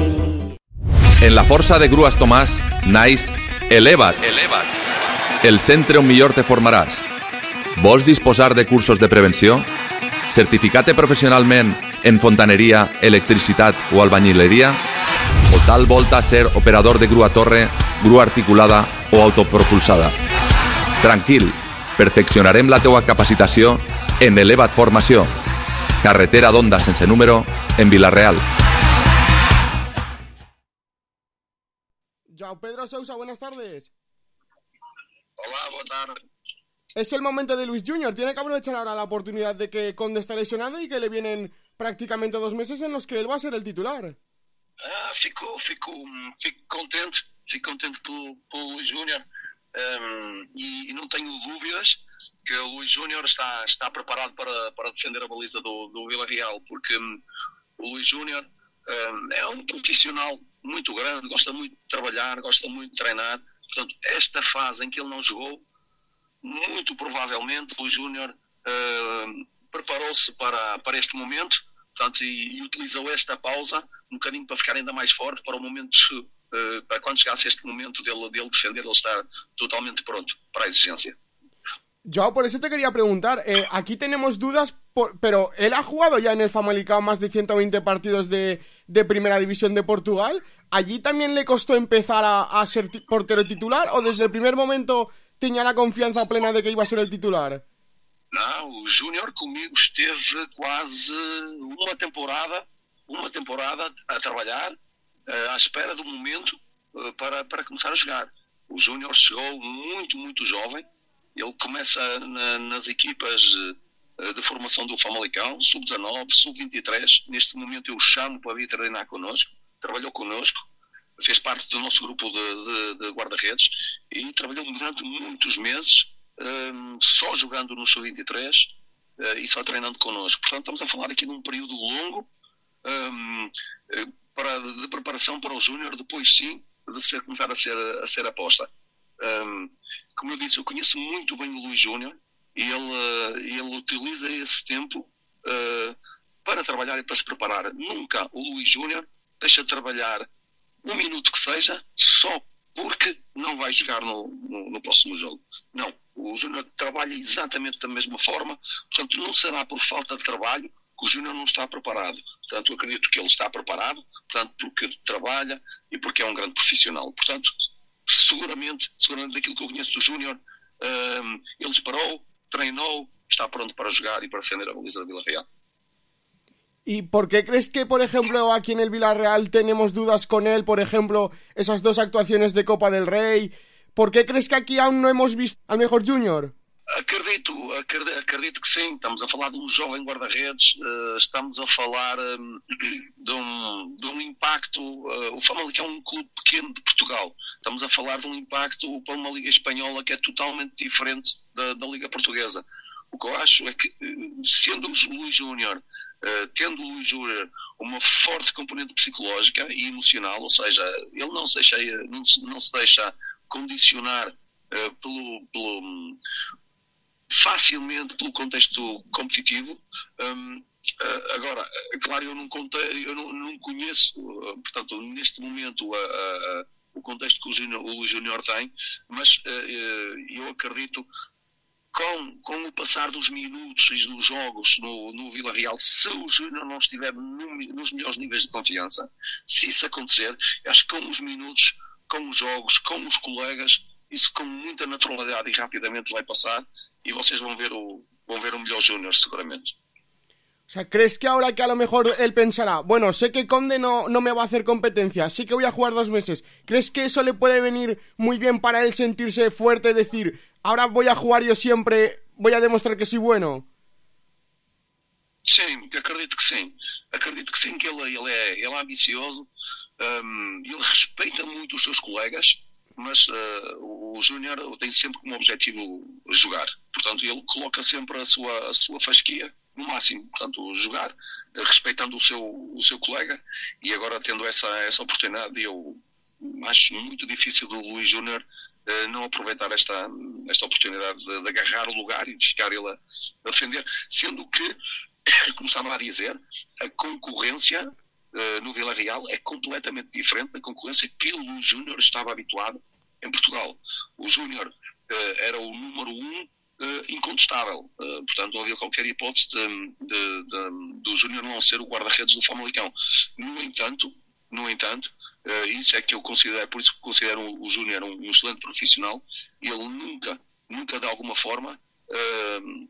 En la Força de Grues Tomàs naix Eleva't, Eleva't, el centre on millor te formaràs. Vols disposar de cursos de prevenció? Certificat-te professionalment en fontaneria, electricitat o albañileria? O tal volta ser operador de grua torre, grua articulada o autopropulsada? Tranquil, perfeccionarem la teua capacitació en Eleva't Formació. Carretera d'Onda sense número en Vila-real. Joao Pedro Sousa, buenas tardes. Hola, buenas tardes. Es el momento de Luis Junior. Tiene que aprovechar ahora la oportunidad de que Conde está lesionado y que le vienen prácticamente dos meses en los que él va a ser el titular. Ah, fico, fico, fico contente, fico contente pelo, pelo Luis Júnior um, e, e não tenho dúvidas que o Luis Júnior está, está preparado para, para defender a baliza do, do Vila-real, porque um, o Luis Júnior um, é um profissional muito grande, gosta muito de trabalhar, gosta muito de treinar. Portanto, esta fase em que ele não jogou, muito provavelmente o Júnior uh, preparou-se para, para este momento, portanto, e, e utilizou esta pausa um bocadinho para ficar ainda mais forte para o momento, uh, para quando chegasse este momento dele, dele defender, ele estar totalmente pronto para a exigência. Joao, por eso te quería preguntar, eh, aquí tenemos dudas, por, pero él ha jugado ya en el Famalicão más de ciento veinte partidos de, de Primera División de Portugal. ¿Allí también le costó empezar a, a ser portero titular o desde el primer momento tenía la confianza plena de que iba a ser el titular? Não, o Júnior comigo esteve quase uma temporada, uma temporada a trabalhar, uh, à espera do momento uh, para, para começar a jogar. O Júnior chegou muito, muito jovem. Ele começa na, nas equipas uh, de formação do Famalicão, sub dezanove, sub vinte e três. Neste momento eu o chamo para vir treinar connosco. Trabalhou connosco, fez parte do nosso grupo de, de, de guarda-redes e trabalhou durante muitos meses, um, só jogando no sub vinte e três uh, e só treinando connosco. Portanto, estamos a falar aqui de um período longo um, para, de preparação para o Júnior, depois sim, de ser, começar a ser, a ser aposta. Um, como eu disse, eu conheço muito bem o Luis Júnior e ele, uh, ele utiliza esse tempo uh, para trabalhar e para se preparar. Nunca o Luis Júnior deixa de trabalhar um minuto que seja só porque não vai jogar no, no, no próximo jogo. Não, o Júnior trabalha exatamente da mesma forma, portanto não será por falta de trabalho que o Júnior não está preparado. Portanto, eu acredito que ele está preparado, portanto, porque trabalha e porque é um grande profissional. Portanto, seguramente, seguramente daquilo que eu conheço do Júnior, um, ele esperou, treinou, está pronto para jogar e para defender a baliza da Vila-real. ¿Y por qué crees que, por ejemplo, aquí en el Villarreal tenemos dudas con él? Por ejemplo, esas dos actuaciones de Copa del Rey. ¿Por qué crees que aquí aún no hemos visto al mejor Júnior? Acredito, acredito, acredito que sim. Estamos a falar de um jovem guarda-redes, uh, estamos a falar um, de, um, de um impacto. Uh, o Famalicão é um clube pequeno de Portugal. Estamos a falar de um impacto para uma Liga Espanhola que é totalmente diferente da, da Liga Portuguesa. O que eu acho é que, sendo o Luís Júnior, uh, tendo o Luís Júnior uma forte componente psicológica e emocional, ou seja, ele não se deixa, não se, não se deixa condicionar uh, pelo, pelo facilmente pelo contexto competitivo. Um, uh, agora, claro, eu não, conte, eu não, não conheço, uh, portanto, neste momento, uh, uh, o contexto que o, Junior, o Luís Júnior tem, mas uh, uh, eu acredito com, com o passar dos minutos e dos jogos no, no Villarreal, se o Júnior não estiver no, nos melhores níveis de confiança, se isso acontecer, acho que com os minutos, com os jogos, com os colegas, isso com muita naturalidade e rapidamente vai passar y vocês vão ver o, vão ver o melhor Júnior seguramente. O sea, ¿crees que ahora que a lo mejor él pensará, bueno, sé que Conde no, no me va a hacer competencia, sí que voy a jugar dos meses, ¿crees que eso le puede venir muy bien para él sentirse fuerte, decir, ahora voy a jugar yo siempre, voy a demostrar que soy bueno? Sim, acredito que sim. Acredito que sim, que ele, ele, é, ele é ambicioso, um, ele respeita muito os seus colegas, mas uh, o Júnior tem sempre como objetivo jogar. Portanto, ele coloca sempre a sua, a sua fasquia no máximo. Portanto, jogar, uh, respeitando o seu, o seu colega. E agora, tendo essa, essa oportunidade, eu acho muito difícil do Luís Júnior uh, não aproveitar esta, esta oportunidade de, de agarrar o lugar e de ficar ele a, a defender. Sendo que, como estava a dizer, a concorrência Uh, no Villarreal é completamente diferente da concorrência que o Luís Júnior estava habituado em Portugal. O Júnior uh, era o número um uh, incontestável. Uh, portanto, não havia qualquer hipótese de, de, de, do Júnior não ser o guarda-redes do Famalicão. No entanto, no entanto uh, isso é que eu considero, por isso que considero o, o Júnior um, um excelente profissional. Ele nunca, nunca de alguma forma uh,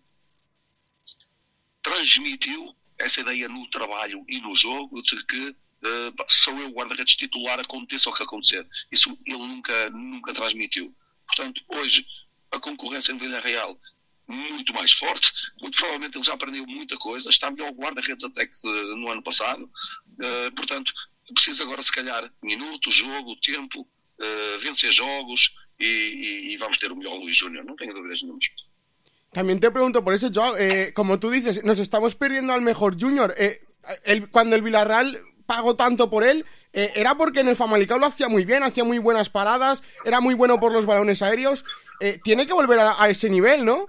transmitiu essa ideia no trabalho e no jogo de que uh, sou eu o guarda-redes titular, aconteça o que acontecer. Isso ele nunca, nunca transmitiu. Portanto, hoje, a concorrência no Villarreal muito mais forte, muito provavelmente ele já aprendeu muita coisa, está melhor guarda-redes até que no ano passado. Uh, portanto, precisa agora, se calhar, minutos, jogo, tempo, uh, vencer jogos e, e, e vamos ter o melhor Luís Júnior, não tenho dúvidas nenhuma. También te pregunto por eso, Joao, eh, como tú dices, nos estamos perdiendo al mejor Júnior. Eh, el, cuando el Villarreal pagó tanto por él, eh, era porque en el Famalicão lo hacía muy bien, hacía muy buenas paradas, era muy bueno por los balones aéreos. Eh, tiene que volver a, a ese nivel, ¿no?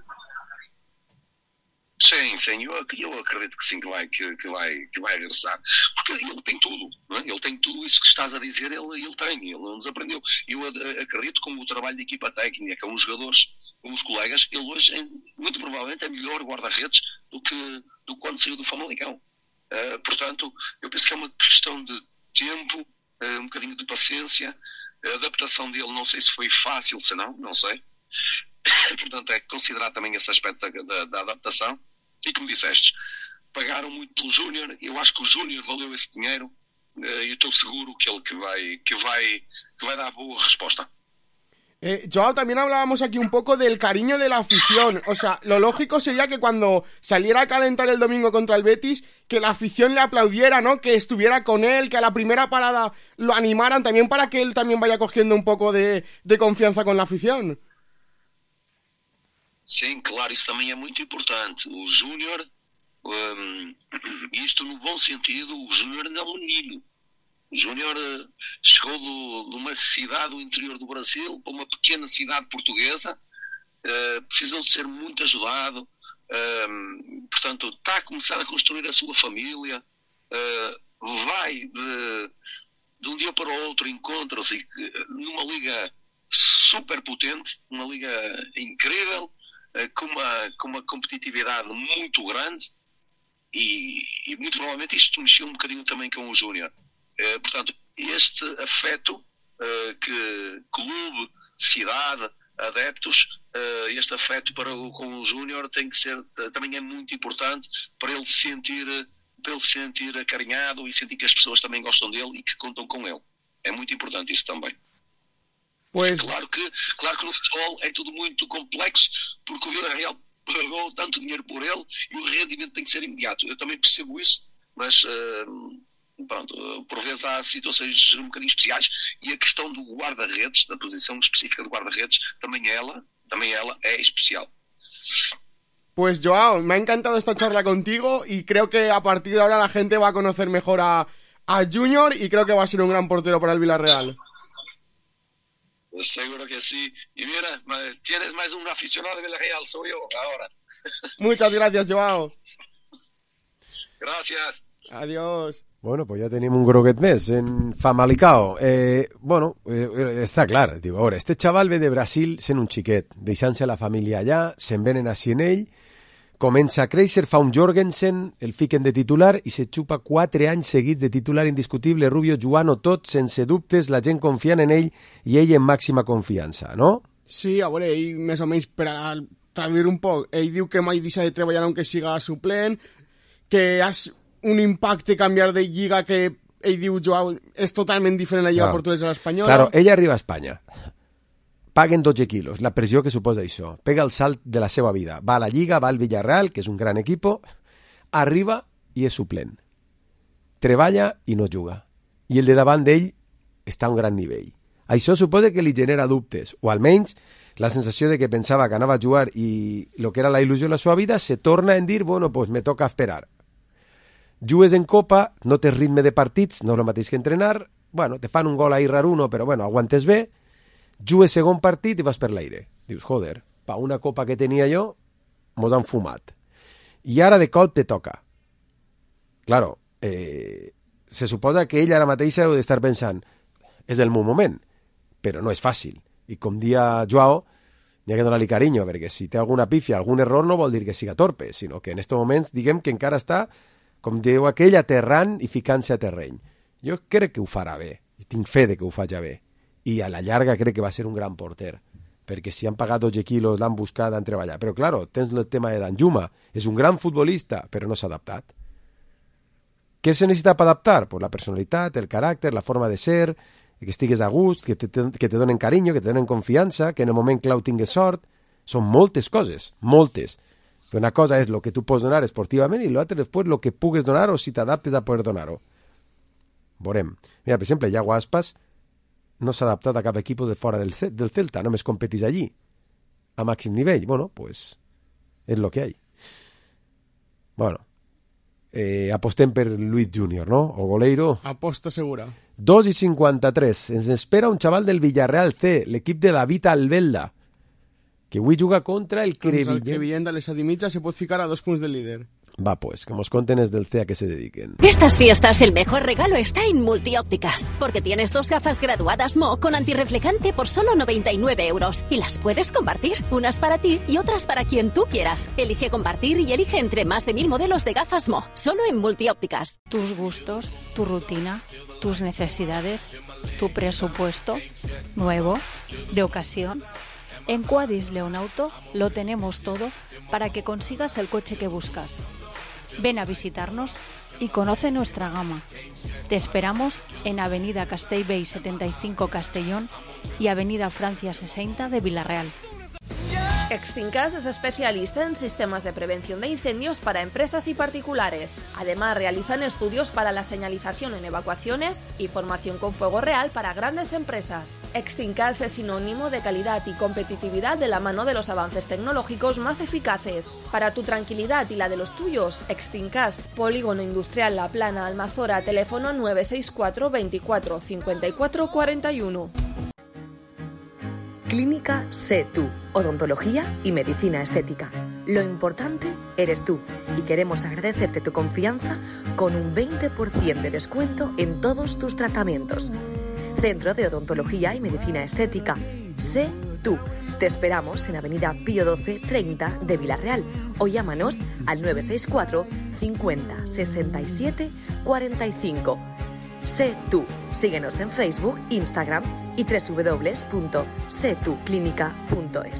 Sim, sim, eu, eu acredito que sim, que vai, que, que, vai, que vai regressar. Porque ele tem tudo, não é? Ele tem tudo isso que estás a dizer, ele, ele tem, ele nos aprendeu. Eu acredito que com o trabalho de equipa técnica, com os jogadores, com os colegas, ele hoje, é, muito provavelmente, é melhor guarda-redes do que, do que quando saiu do Famalicão. Uh, portanto, eu penso que é uma questão de tempo, uh, um bocadinho de paciência. A adaptação dele, não sei se foi fácil, se não, não sei. Portanto, é considerar também esse aspecto da, da, da adaptação. E como disseste, pagaram muito pelo Júnior. Eu acho que o Júnior valeu esse dinheiro e estou seguro que ele que vai, que vai, que vai dar boa resposta. Eh, Joao, también hablábamos aquí un poco del cariño de la afición. O sea, lo lógico sería que cuando saliera a calentar el domingo contra el Betis, que la afición le aplaudiera, ¿no? Que estuviera con él, que a la primera parada lo animaran también para que él también vaya cogiendo un poco de, de confianza con la afición. Sim, claro, isso também é muito importante. O Júnior, um, isto no bom sentido, o Júnior não é um menino. O Júnior uh, chegou do, de uma cidade do interior do Brasil para uma pequena cidade portuguesa, uh, precisou de ser muito ajudado, uh, portanto está a começar a construir a sua família, uh, vai de, de um dia para o outro, encontra-se numa liga super potente, uma liga incrível, Com uma, com uma competitividade muito grande e, e muito provavelmente isto mexeu um bocadinho também com o Júnior. Eh, portanto, este afeto eh, que clube, cidade, adeptos, eh, este afeto para o, com o Júnior tem que ser, também é muito importante para ele se sentir para ele se sentir acarinhado e sentir que as pessoas também gostam dele e que contam com ele. É muito importante isso também. Pois... Claro que, claro que no futebol é tudo muito complexo, porque o Villarreal pagou tanto dinheiro por ele e o rendimento tem que ser imediato. Eu também percebo isso, mas uh, pronto, por vezes há situações um bocadinho especiais e a questão do guarda-redes, da posição específica do guarda-redes, também ela, também ela é especial. Pues Joao, me ha encantado esta charla contigo y creo que a partir de ahora la gente va a conocer mejor a, a Junior y creo que va a ser un gran portero para el Villarreal. Seguro que sí. Y mira, tienes más un aficionado de Villarreal, soy yo ahora. Muchas gracias, Joao. Gracias. Adiós. Bueno, pues ja tenim un groguet més en Famalicão. Eh, bueno, eh, està clar, diu, a veure, este xaval ve de Brasil sent un xiquet, deixant-se la família allà, se'n venen així en ell, comença a créixer, fa un Jorgensen, el fiquen de titular i se xupa quatre anys seguits de titular indiscutible, Rubio, jugant-ho tot, sense dubtes, la gent confiant en ell i ell en màxima confiança, no? Sí, a veure, ell més o menys per a traduir un poc, ell diu que mai deixa de treballar aunque siga suplent, que és un impacte canviar de lliga que ell diu, Joao, és totalment diferent la lliga claro. portuguesa a l'espanyola. Claro, ell arriba a Espanya, paguen dotze quilos, la pressió que suposa això, pega el salt de la seva vida, va a la Lliga, va al Villarreal, que és un gran equip, arriba i és suplent, treballa i no juga, i el de davant d'ell està a un gran nivell. Això suposa que li genera dubtes, o almenys la sensació de que pensava que anava a jugar i el que era la il·lusió de la seva vida se torna en dir, bueno, pues me toca esperar. Jugues en Copa, no tens ritme de partits, no és el mateix que entrenar, bueno, te fan un gol ahí raruno, però bueno, aguantes bé, jugues segon partit i vas per l'aire. Dius, joder, pa una copa que tenia jo, mos han fumat. I ara de cop te toca. Claro, eh, se suposa que ell ara mateix ha d'estar pensant, és el meu moment, però no és fàcil. I com dia Joao, n'hi ha que donar-li carinyo, perquè si té alguna pífia, algun error, no vol dir que siga torpe, sinó que en aquests moments, diguem que encara està, com diu aquell, aterrant i ficant-se a terreny. Jo crec que ho farà bé, i tinc fe de que ho faci bé. I a la llarga crec que va ser un gran porter, perquè si han pagat dotze quilos, l'han buscat, han treballat. Però, claro, tens el tema de Danjuma, és un gran futbolista, però no s'ha adaptat. Què se necessita per adaptar? Pues la personalitat, el caràcter, la forma de ser, que estigues a gust, que te, que te donen carinyo, que te donen confiança, que en el moment clau tingues sort. Són moltes coses, moltes. Però una cosa és el que tu pots donar esportivament i l'altra després el que pugues donar o si t'adaptes a poder donar-ho. Veurem. Mira, per exemple, Iago Aspas no s'ha adaptat a cap equip de fora del, del Celta, només competís allí, a màxim nivell. Bueno, pues és lo que hay. Bueno, eh, apostem per Luis Junior, ¿no? O goleiro. Aposta segura. dos i cinquanta-tres. Ens espera un xaval del Villarreal C, l'equip de David Albelda, que avui juga contra el Crevillent. Contra el Crevillent de les Adimitjas se pot ficar a dos punts del líder. Va, pues, que nos conten es del C a que se dediquen. Estas fiestas el mejor regalo está en Multiópticas, porque tienes dos gafas graduadas M O con antirreflejante por solo noventa y nueve euros y las puedes compartir, unas para ti y otras para quien tú quieras. Elige compartir y elige entre más de mil modelos de gafas M O, solo en Multiópticas. Tus gustos, tu rutina, tus necesidades, tu presupuesto, nuevo, de ocasión. En Quadis León Auto lo tenemos todo para que consigas el coche que buscas. Ven a visitarnos y conoce nuestra gama. Te esperamos en Avenida Castellbell setenta y cinco Castellón y Avenida Francia sesenta de Villarreal. Extincas es especialista en sistemas de prevención de incendios para empresas y particulares. Además, realizan estudios para la señalización en evacuaciones y formación con fuego real para grandes empresas. Extincas es sinónimo de calidad y competitividad de la mano de los avances tecnológicos más eficaces. Para tu tranquilidad y la de los tuyos, Extincas, Polígono Industrial La Plana, Almazora, teléfono nueve seis cuatro veinticuatro cincuenta y cuatro cuarenta y uno. Clínica Sé Tú, odontología y medicina estética. Lo importante eres tú y queremos agradecerte tu confianza con un veinte por ciento de descuento en todos tus tratamientos. Centro de Odontología y Medicina Estética. Sé Tú. Te esperamos en Avenida Pío doce treinta de Villarreal o llámanos al nueve seis cuatro cincuenta sesenta y siete cuarenta y cinco. Sé Tú. Síguenos en Facebook, Instagram i w w w punto sé tú clínica punto es.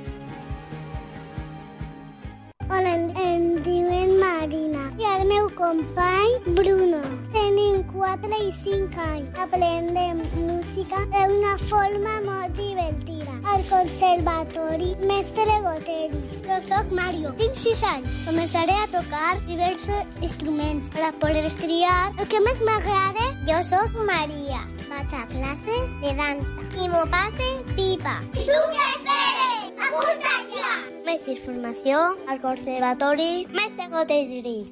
Hola, em diuen Marina i el meu cor company Bruno. Tenim quatre i cinc anys. Aprendem música d'una forma molt divertida. Al conservatori Mestre Goteris. Jo soc Mario. Tinc sis anys. Començaré a tocar diversos instruments per a poder triar el que més m'agrada. Jo soc Maria. Vaig a classes de dansa. I m'ho passe pipa. I tu què esperes? Apunta't ja! Més informació al Conservatori Mestre Goteris.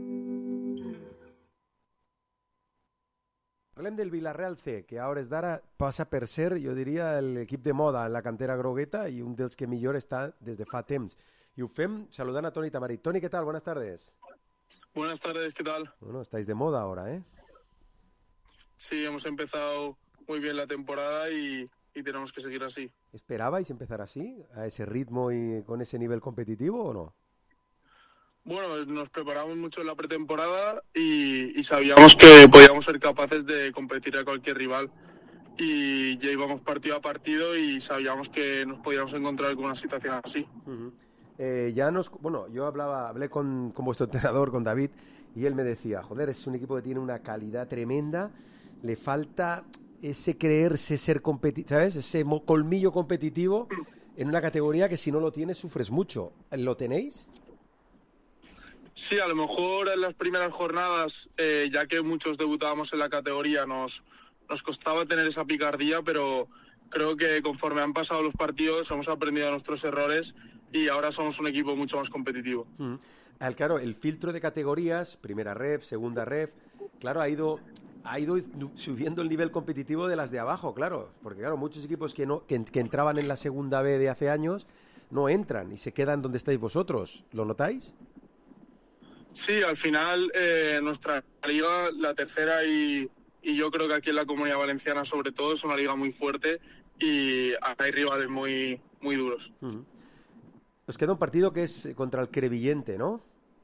Parlem del Villarreal C, que a hores d'ara passa per ser, jo diria, l'equip de moda en la cantera grogueta i un dels que millor està des de fa temps. I ho fem saludant a Toni Tamarit. Toni, ¿qué tal? Buenas tardes. Buenas tardes, ¿qué tal? Bueno, estáis de moda ahora, ¿eh? Sí, hemos empezado muy bien la temporada y, y tenemos que seguir así. ¿Esperabais empezar así, a ese ritmo y con ese nivel competitivo o no? Bueno, nos preparamos mucho en la pretemporada y, y sabíamos que podíamos ser capaces de competir a cualquier rival. Y ya íbamos partido a partido y sabíamos que nos podíamos encontrar con una situación así. Uh-huh. eh, ya nos, bueno, yo hablaba, hablé con, con vuestro entrenador, con David, y él me decía, joder, es un equipo que tiene una calidad tremenda, le falta ese creerse ser competitivo, ¿sabes? Ese colmillo competitivo en una categoría que si no lo tienes sufres mucho. ¿Lo tenéis? Sí, a lo mejor en las primeras jornadas, eh, ya que muchos debutábamos en la categoría, nos, nos costaba tener esa picardía, pero creo que conforme han pasado los partidos hemos aprendido nuestros errores y ahora somos un equipo mucho más competitivo. Mm. Al, claro, el filtro de categorías, primera ref, segunda ref, claro, ha ido... ha ido subiendo el nivel competitivo de las de abajo, claro, porque claro, muchos equipos que no que, que entraban en la segunda B de hace años no entran y se quedan donde estáis vosotros. ¿Lo notáis? Sí, al final eh, nuestra liga, la tercera y, y yo creo que aquí en la Comunidad Valenciana sobre todo es una liga muy fuerte y hay rivales muy, muy duros. Uh-huh. Os queda un partido que es contra el Crevillente, ¿no?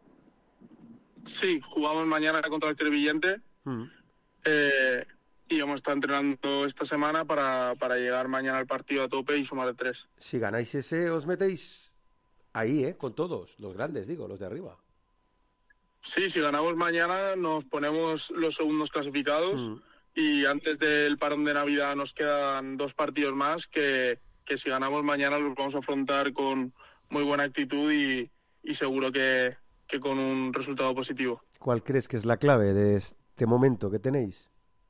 Sí, jugamos mañana contra el Crevillente. Uh-huh. Eh, y hemos estado entrenando esta semana para, para llegar mañana al partido a tope y sumar tres. Si ganáis ese, os metéis ahí, ¿eh? Con todos, los grandes, digo, los de arriba. Sí, si ganamos mañana nos ponemos los segundos clasificados mm. y antes del parón de Navidad nos quedan dos partidos más que, que si ganamos mañana los vamos a afrontar con muy buena actitud y, y seguro que, que con un resultado positivo. ¿Cuál crees que es la clave de este momento que tenéis?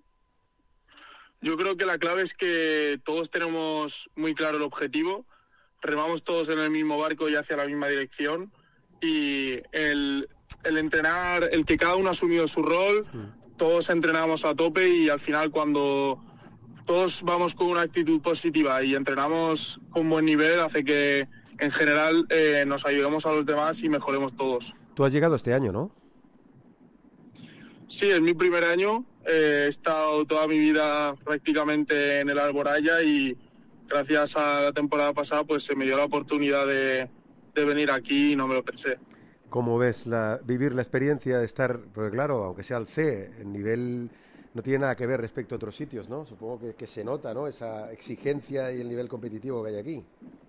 Yo creo que la clave es que todos tenemos muy claro el objetivo, remamos todos en el mismo barco y hacia la misma dirección y el, el entrenar, el que cada uno ha asumido su rol, mm. todos entrenamos a tope y al final cuando todos vamos con una actitud positiva y entrenamos con buen nivel hace que en general eh, nos ayudemos a los demás y mejoremos todos. Tú has llegado este año, ¿no? Sí, es mi primer año. Eh, he estado toda mi vida prácticamente en el Alboraya y gracias a la temporada pasada pues se me dio la oportunidad de, de venir aquí y no me lo pensé. ¿Cómo ves la, vivir la experiencia de estar, porque claro, aunque sea el C, el nivel no tiene nada que ver respecto a otros sitios, ¿no? Supongo que, que se nota, ¿no? Esa exigencia y el nivel competitivo que hay aquí.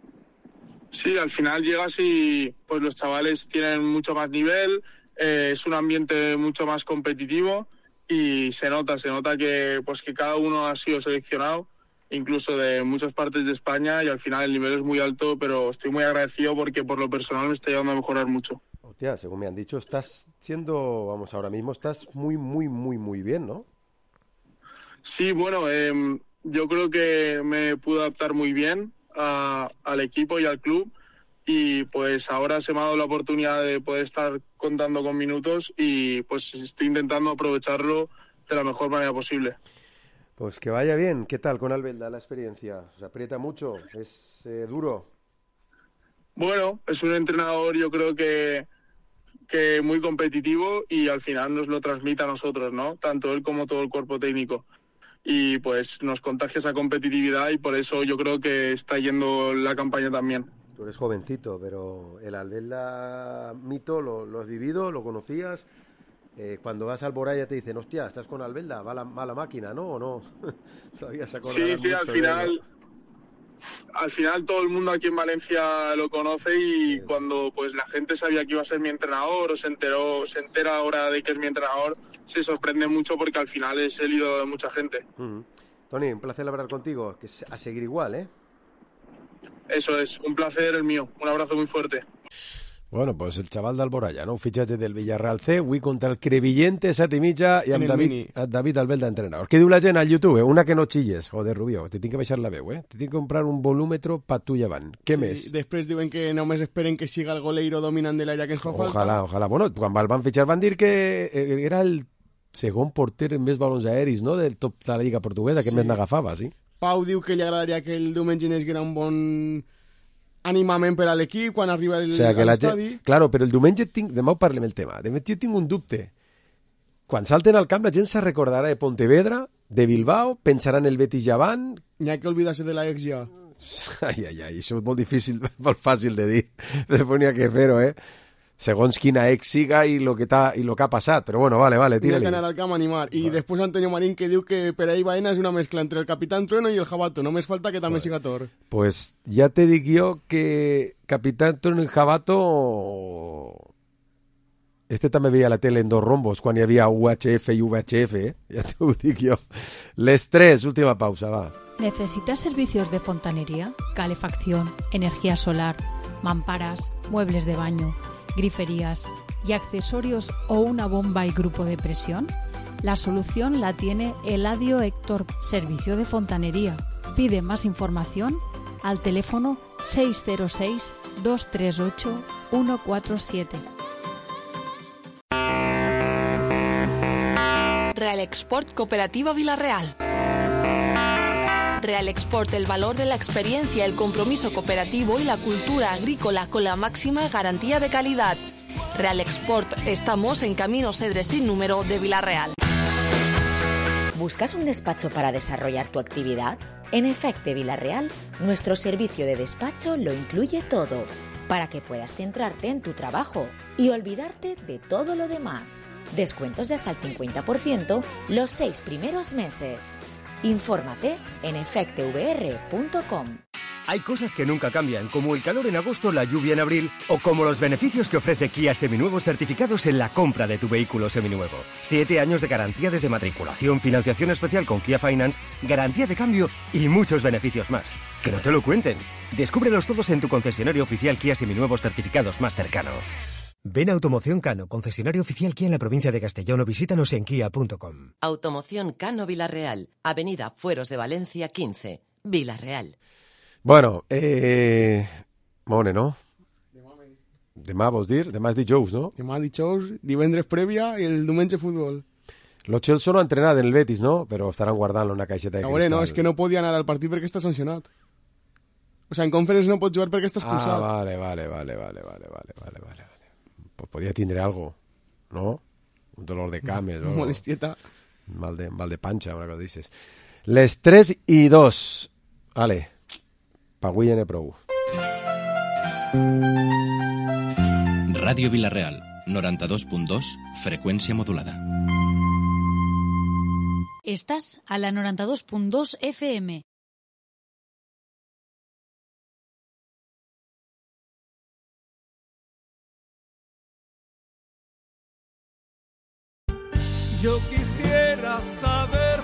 Sí, al final llegas y pues los chavales tienen mucho más nivel, eh, es un ambiente mucho más competitivo y se nota, se nota que pues que cada uno ha sido seleccionado, incluso de muchas partes de España y al final el nivel es muy alto, pero estoy muy agradecido porque por lo personal me está ayudando a mejorar mucho. Hostia, según me han dicho, estás siendo, vamos, ahora mismo estás muy, muy, muy, muy bien, ¿no? Sí, bueno, eh, yo creo que me pude adaptar muy bien a, al equipo y al club y pues ahora se me ha dado la oportunidad de poder estar contando con minutos y pues estoy intentando aprovecharlo de la mejor manera posible. Pues que vaya bien. ¿Qué tal con Albelda la experiencia? ¿Se aprieta mucho? ¿Es eh, duro? Bueno, es un entrenador yo creo que, que muy competitivo y al final nos lo transmite a nosotros, ¿no? Tanto él como todo el cuerpo técnico. Y pues nos contagia esa competitividad y por eso yo creo que está yendo la campaña también. Tú eres jovencito, pero el Albelda mito lo, lo has vivido, lo conocías. Eh, cuando vas al Boraya te dicen, hostia, estás con Albelda, va la, va la máquina, ¿no? ¿O no? Todavía se acordarán Sí, sí, mucho al final, al final todo el mundo aquí en Valencia lo conoce y cuando pues la gente sabía que iba a ser mi entrenador o se enteró, se entera ahora de que es mi entrenador, se sorprende mucho porque al final es el ídolo de mucha gente. Mm. Toni, un placer hablar contigo, que a seguir igual, ¿eh? Eso es, un placer el mío, un abrazo muy fuerte. Bueno, pues el xaval d'Alboraya, no? Un fitxatge del Villarreal C, avui contra el Crevillente, set i mitja, i amb David, David Albelda, entrenador. Què diu la gent al YouTube? Una que no xilles, joder, Rubio, te tinc que baixar la veu, eh? Te tinc que comprar un volúmetro pa tu llevant. Què sí, més? Després diuen que només esperen que siga el goleiro dominant de l'àrea que ens fa falta. Ojalà, ojalà. Bueno, quan el van fitxar van dir que era el segon porter amb més balons aeris, no?, del top de la Lliga Portuguesa, que sí. més n'agafava, sí? Pau diu que li agradaria que el diumenge n'hagués un bon animament per a l'equip quan arriba el, o sea, que l'estadi. Gent... Claro, però el diumenge tinc... demà ho parlem el tema. Demà jo tinc un dubte. Quan salten al camp la gent se recordarà de Pontevedra, de Bilbao, pensarà en el Betis Javant... N'hi ha que oblidar-se de l'Ajax ja. Ai, ai, ai, això és molt difícil, molt fàcil de dir. Després n'hi ha que fer-ho, eh? Segons quina ex siga i lo que, ta, i lo que ha passat. Però bueno, vale, vale, tira-li. N'hi ha que anar al camp a animar. I vale. Després Antonio Marín que diu que per ahí Baena és una mescla entre el Capitán Trueno i el Jabato. Només falta que també vale. Siga Tor. Pues ja te dic jo que Capitán Trueno i Jabato... Este també veia la tele en dos rombos, quan hi havia U H F i V H F, eh? Ja t'ho dic jo. Les tres, última pausa, va. ¿Necesitas servicios de fontanería, calefacción, energía solar, mamparas, muebles de baño, griferías y accesorios o una bomba y grupo de presión? La solución la tiene Eladio Héctor, servicio de fontanería. Pide más información al teléfono seis cero seis, dos tres ocho, uno cuatro siete. Real Export Cooperativa Villarreal. Real Export, el valor de la experiencia, el compromiso cooperativo y la cultura agrícola con la máxima garantía de calidad. Real Export, estamos en Camino Cedres sin número de Villarreal. ¿Buscas un despacho para desarrollar tu actividad? En Efecte Villarreal, nuestro servicio de despacho lo incluye todo, para que puedas centrarte en tu trabajo y olvidarte de todo lo demás. Descuentos de hasta el cincuenta por ciento los seis primeros meses. Infórmate en efecte v r punto com. Hay cosas que nunca cambian, como el calor en agosto, la lluvia en abril, o como los beneficios que ofrece Kia Seminuevos certificados en la compra de tu vehículo seminuevo. Siete años de garantía desde matriculación, financiación especial con Kia Finance, garantía de cambio y muchos beneficios más. Que no te lo cuenten. Descúbrelos todos en tu concesionario oficial Kia Seminuevos certificados más cercano. Ven a Automoción Cano, concesionario oficial Kia en la provincia de Castellón, o visítanos en kia punto com. Automoción Cano Villarreal, Avenida Fueros de Valencia quince, Villarreal. Bueno, eh... Mone, no? Demà vols dir? Demà és dijous, no? Demà dijous, divendres prèvia i el diumenge futbol. Lo Chelsea no ha entrenat en el Betis, no? Però estaran guardant-lo en una caixeta de cristal. Veure, no, és que no podia anar al partit perquè està sancionat. O sea, en Conference no pot jugar perquè està expulsat. Ah, vale, vale, vale, vale, vale, vale, vale, vale. Pues podía tener algo, ¿no? Un dolor de cames. Una molestieta. Mal de, mal de pancha, ahora que lo dices. Les tres y dos. Vale. Pagüí en prou. Radio Villarreal, noranta-dos punt dos, frecuencia modulada. Estás a la noranta-dos punt dos F M. Yo quisiera saber